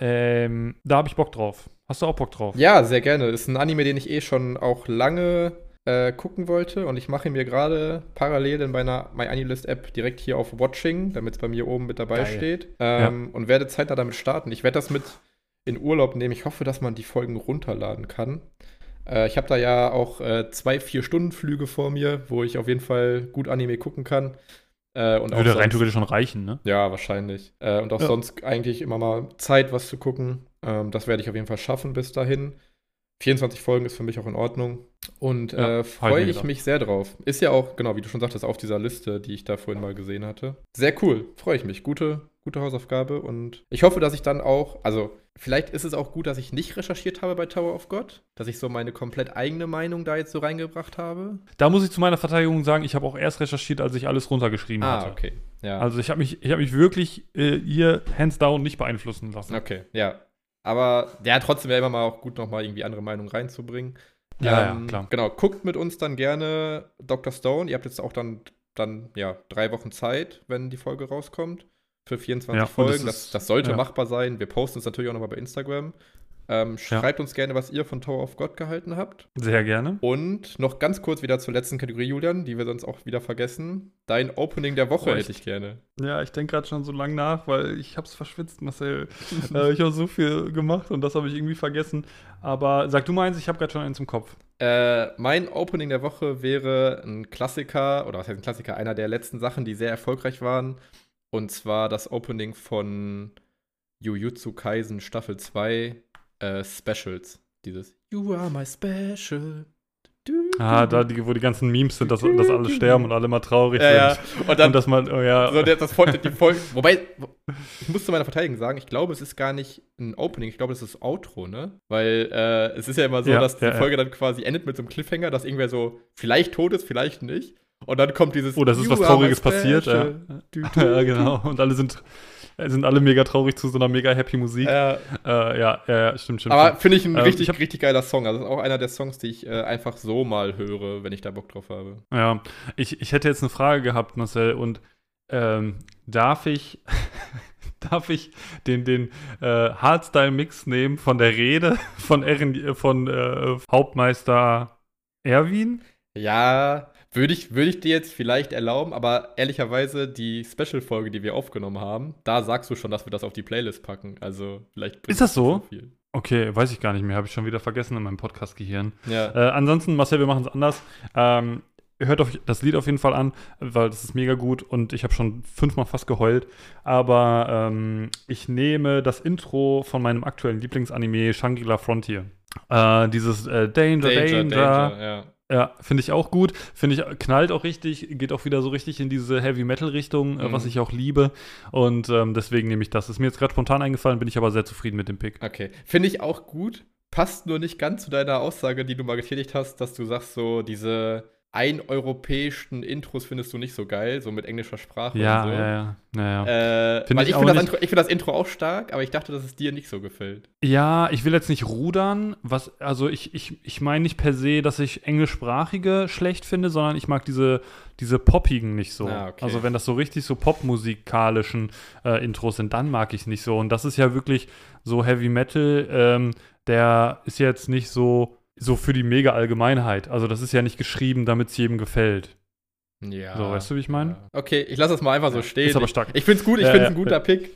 da habe ich Bock drauf. Hast du auch Bock drauf?
Ja, sehr gerne. Ist ein Anime, den ich schon auch lange gucken wollte, und ich mache ihn mir gerade parallel in meiner MyAnilist-App direkt hier auf Watching, damit es bei mir oben mit dabei
Geil.
steht, und werde zeitnah damit starten. Ich werde das mit in Urlaub nehmen. Ich hoffe, dass man die Folgen runterladen kann. Ich habe da ja auch 2 4-Stunden-Flüge vor mir, wo ich auf jeden Fall gut Anime gucken kann. Und auch
Würde rein
sonst-
theoretisch schon reichen, ne?
Ja, wahrscheinlich. Und auch
Ja.
sonst eigentlich immer mal Zeit, was zu gucken. Das werde ich auf jeden Fall schaffen bis dahin. 24 Folgen ist für mich auch in Ordnung. Und
Ja,
freue
mir
ich
gedacht.
mich sehr drauf. Ist ja auch, genau, wie du schon sagtest, auf dieser Liste, die ich da vorhin mal gesehen hatte. Sehr cool, freue ich mich. Gute Hausaufgabe. Und ich hoffe, dass ich dann auch, also vielleicht ist es auch gut, dass ich nicht recherchiert habe bei Tower of God, dass ich so meine komplett eigene Meinung da jetzt so reingebracht habe.
Da muss ich zu meiner Verteidigung sagen, ich habe auch erst recherchiert, als ich alles runtergeschrieben hatte.
Okay. Ja.
Also ich hab mich wirklich hier hands down nicht beeinflussen lassen.
Okay, ja. Aber ja, trotzdem wäre immer mal auch gut, nochmal irgendwie andere Meinungen reinzubringen.
Ja, klar.
Genau, guckt mit uns dann gerne Dr. Stone. Ihr habt jetzt auch dann ja, 3 Wochen Zeit, wenn die Folge rauskommt. Für 24
Ja, und
Folgen.
das ist-
Das sollte
ja.
machbar sein. Wir posten es natürlich auch nochmal bei Instagram. Schreibt uns gerne, was ihr von Tower of God gehalten habt.
Sehr gerne.
Und noch ganz kurz wieder zur letzten Kategorie, Julian, die wir sonst auch wieder vergessen. Dein Opening der Woche
Oh,
hätte ich gerne.
Ja, ich denke gerade schon so lange nach, weil ich hab's verschwitzt, Marcel. Ich habe so viel gemacht und das habe ich irgendwie vergessen. Aber sag du meins, ich habe gerade schon eins im Kopf.
Mein Opening der Woche wäre ein Klassiker, oder was heißt ein Klassiker, einer der letzten Sachen, die sehr erfolgreich waren. Und zwar das Opening von Jujutsu Kaisen Staffel 2 Specials. Dieses You are my special.
Wo die ganzen Memes sind, dass alle sterben und alle mal traurig
Ja.
sind.
Und dann
Und dass man, oh ja.
so die Folge. Wobei, ich muss zu meiner Verteidigung sagen, ich glaube, es ist gar nicht ein Opening, ich glaube, es ist Outro, ne? Weil es ist ja immer so,
Ja,
dass die
ja.
Folge dann quasi endet mit so einem Cliffhanger, dass irgendwer so vielleicht tot ist, vielleicht nicht. Und dann kommt dieses
Oh, das ist
You
was
are my
Trauriges passiert. Ja.
special.
Ja, genau. Und alle sind alle mega traurig zu so einer mega happy Musik. Ja, stimmt.
Aber finde ich ein
ich
richtig,
hab-
richtig geiler Song. Also das ist auch einer der Songs, die ich einfach so mal höre, wenn ich da Bock drauf habe.
Ja, ich hätte jetzt eine Frage gehabt, Marcel, und darf ich den Hardstyle-Mix nehmen von der Rede von Hauptmeister Erwin?
Ja, Würde ich dir jetzt vielleicht erlauben, aber ehrlicherweise die Special-Folge, die wir aufgenommen haben, da sagst du schon, dass wir das auf die Playlist packen. Also vielleicht bringt
Ist das so?
viel.
Okay, weiß ich gar nicht mehr. Habe ich schon wieder vergessen in meinem Podcast-Gehirn.
Ja.
Ansonsten, Marcel, wir machen es anders. Hört das Lied auf jeden Fall an, weil das ist mega gut und ich habe schon 5-mal fast geheult. Aber ich nehme das Intro von meinem aktuellen Lieblingsanime Shangri-La Frontier. Dieses Danger,
Ja.
Ja, finde ich auch gut. Finde ich, knallt auch richtig, geht auch wieder so richtig in diese Heavy-Metal-Richtung, was ich auch liebe. Und deswegen nehme ich das. Ist mir jetzt gerade spontan eingefallen, bin ich aber sehr zufrieden mit dem Pick.
Okay. Finde ich auch gut. Passt nur nicht ganz zu deiner Aussage, die du mal getätigt hast, dass du sagst, so diese eineuropäischen Intros findest du nicht so geil, so mit englischer Sprache und so.
Ja.
Weil ich finde das Intro auch stark, aber ich dachte, dass es dir nicht so gefällt.
Ja, ich will jetzt nicht rudern. Also ich meine nicht per se, dass ich englischsprachige schlecht finde, sondern ich mag diese poppigen nicht so.
Ah, okay.
Also wenn das so richtig so popmusikalischen Intros sind, dann mag ich es nicht so. Und das ist ja wirklich so Heavy Metal, der ist jetzt nicht so für die mega Allgemeinheit. Also das ist ja nicht geschrieben, damit es jedem gefällt.
Ja.
So, weißt du, wie ich meine?
Ja. Okay, ich lasse das mal einfach so stehen.
Ist aber stark.
Ich finde es gut, ich finde es ein guter Pick.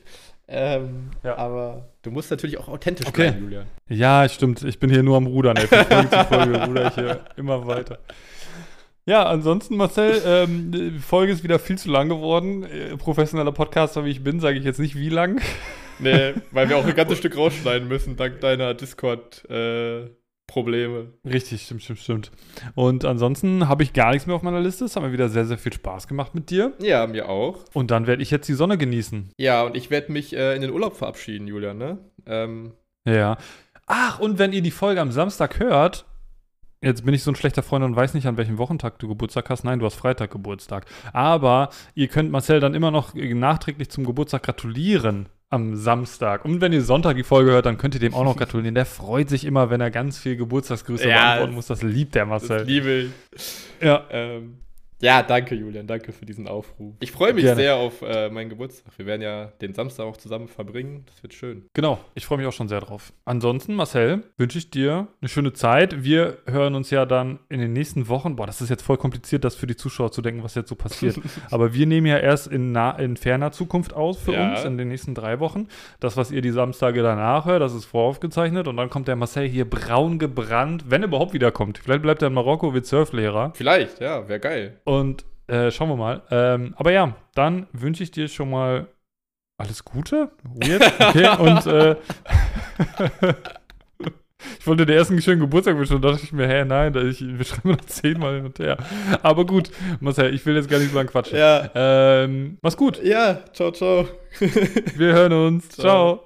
Aber du musst natürlich auch authentisch bleiben, Julian.
Ja, stimmt. Ich bin hier nur am Rudern, ey. Von Folge zu Folge ruder ich hier immer weiter. Ja, ansonsten, Marcel, die Folge ist wieder viel zu lang geworden. Professioneller Podcaster, wie ich bin, sage ich jetzt nicht wie lang.
Nee, weil wir auch ein ganzes Stück rausschneiden müssen, dank deiner Discord- Probleme.
Richtig, stimmt. Und ansonsten habe ich gar nichts mehr auf meiner Liste. Es hat mir wieder sehr, sehr viel Spaß gemacht mit dir.
Ja, mir auch.
Und dann werde ich jetzt die Sonne genießen.
Ja, und ich werde mich in den Urlaub verabschieden, Julian, ne?
Ja. Ach, und wenn ihr die Folge am Samstag hört, jetzt bin ich so ein schlechter Freund und weiß nicht, an welchem Wochentag du Geburtstag hast. Nein, du hast Freitag Geburtstag. Aber ihr könnt Marcel dann immer noch nachträglich zum Geburtstag gratulieren. Am Samstag. Und wenn ihr Sonntag die Folge hört, dann könnt ihr dem auch noch gratulieren. Der freut sich immer, wenn er ganz viel Geburtstagsgrüße beantworten muss. Das liebt der Marcel.
Das liebe ich.
Ja.
Ja, danke, Julian. Danke für diesen Aufruf. Ich freue mich sehr auf meinen Geburtstag. Wir werden ja den Samstag auch zusammen verbringen. Das wird schön.
Genau. Ich freue mich auch schon sehr drauf. Ansonsten, Marcel, wünsche ich dir eine schöne Zeit. Wir hören uns ja dann in den nächsten Wochen. Boah, das ist jetzt voll kompliziert, das für die Zuschauer zu denken, was jetzt so passiert. Aber wir nehmen ja erst in ferner Zukunft aus für uns, in den nächsten 3 Wochen. Das, was ihr die Samstage danach hört, das ist voraufgezeichnet. Und dann kommt der Marcel hier braun gebrannt, wenn er überhaupt wiederkommt. Vielleicht bleibt er in Marokko, wird Surflehrer.
Vielleicht, ja, wäre geil.
Und schauen wir mal. Aber ja, dann wünsche ich dir schon mal alles Gute. Weird. Okay, und ich wollte dir erst einen schönen Geburtstag wünschen und dachte ich mir, nein, wir schreiben noch 10-mal hin und her. Aber gut, Marcel, ich will jetzt gar nicht so lange quatschen.
Ja.
Mach's gut.
Ja, ciao.
Wir hören uns. Ciao.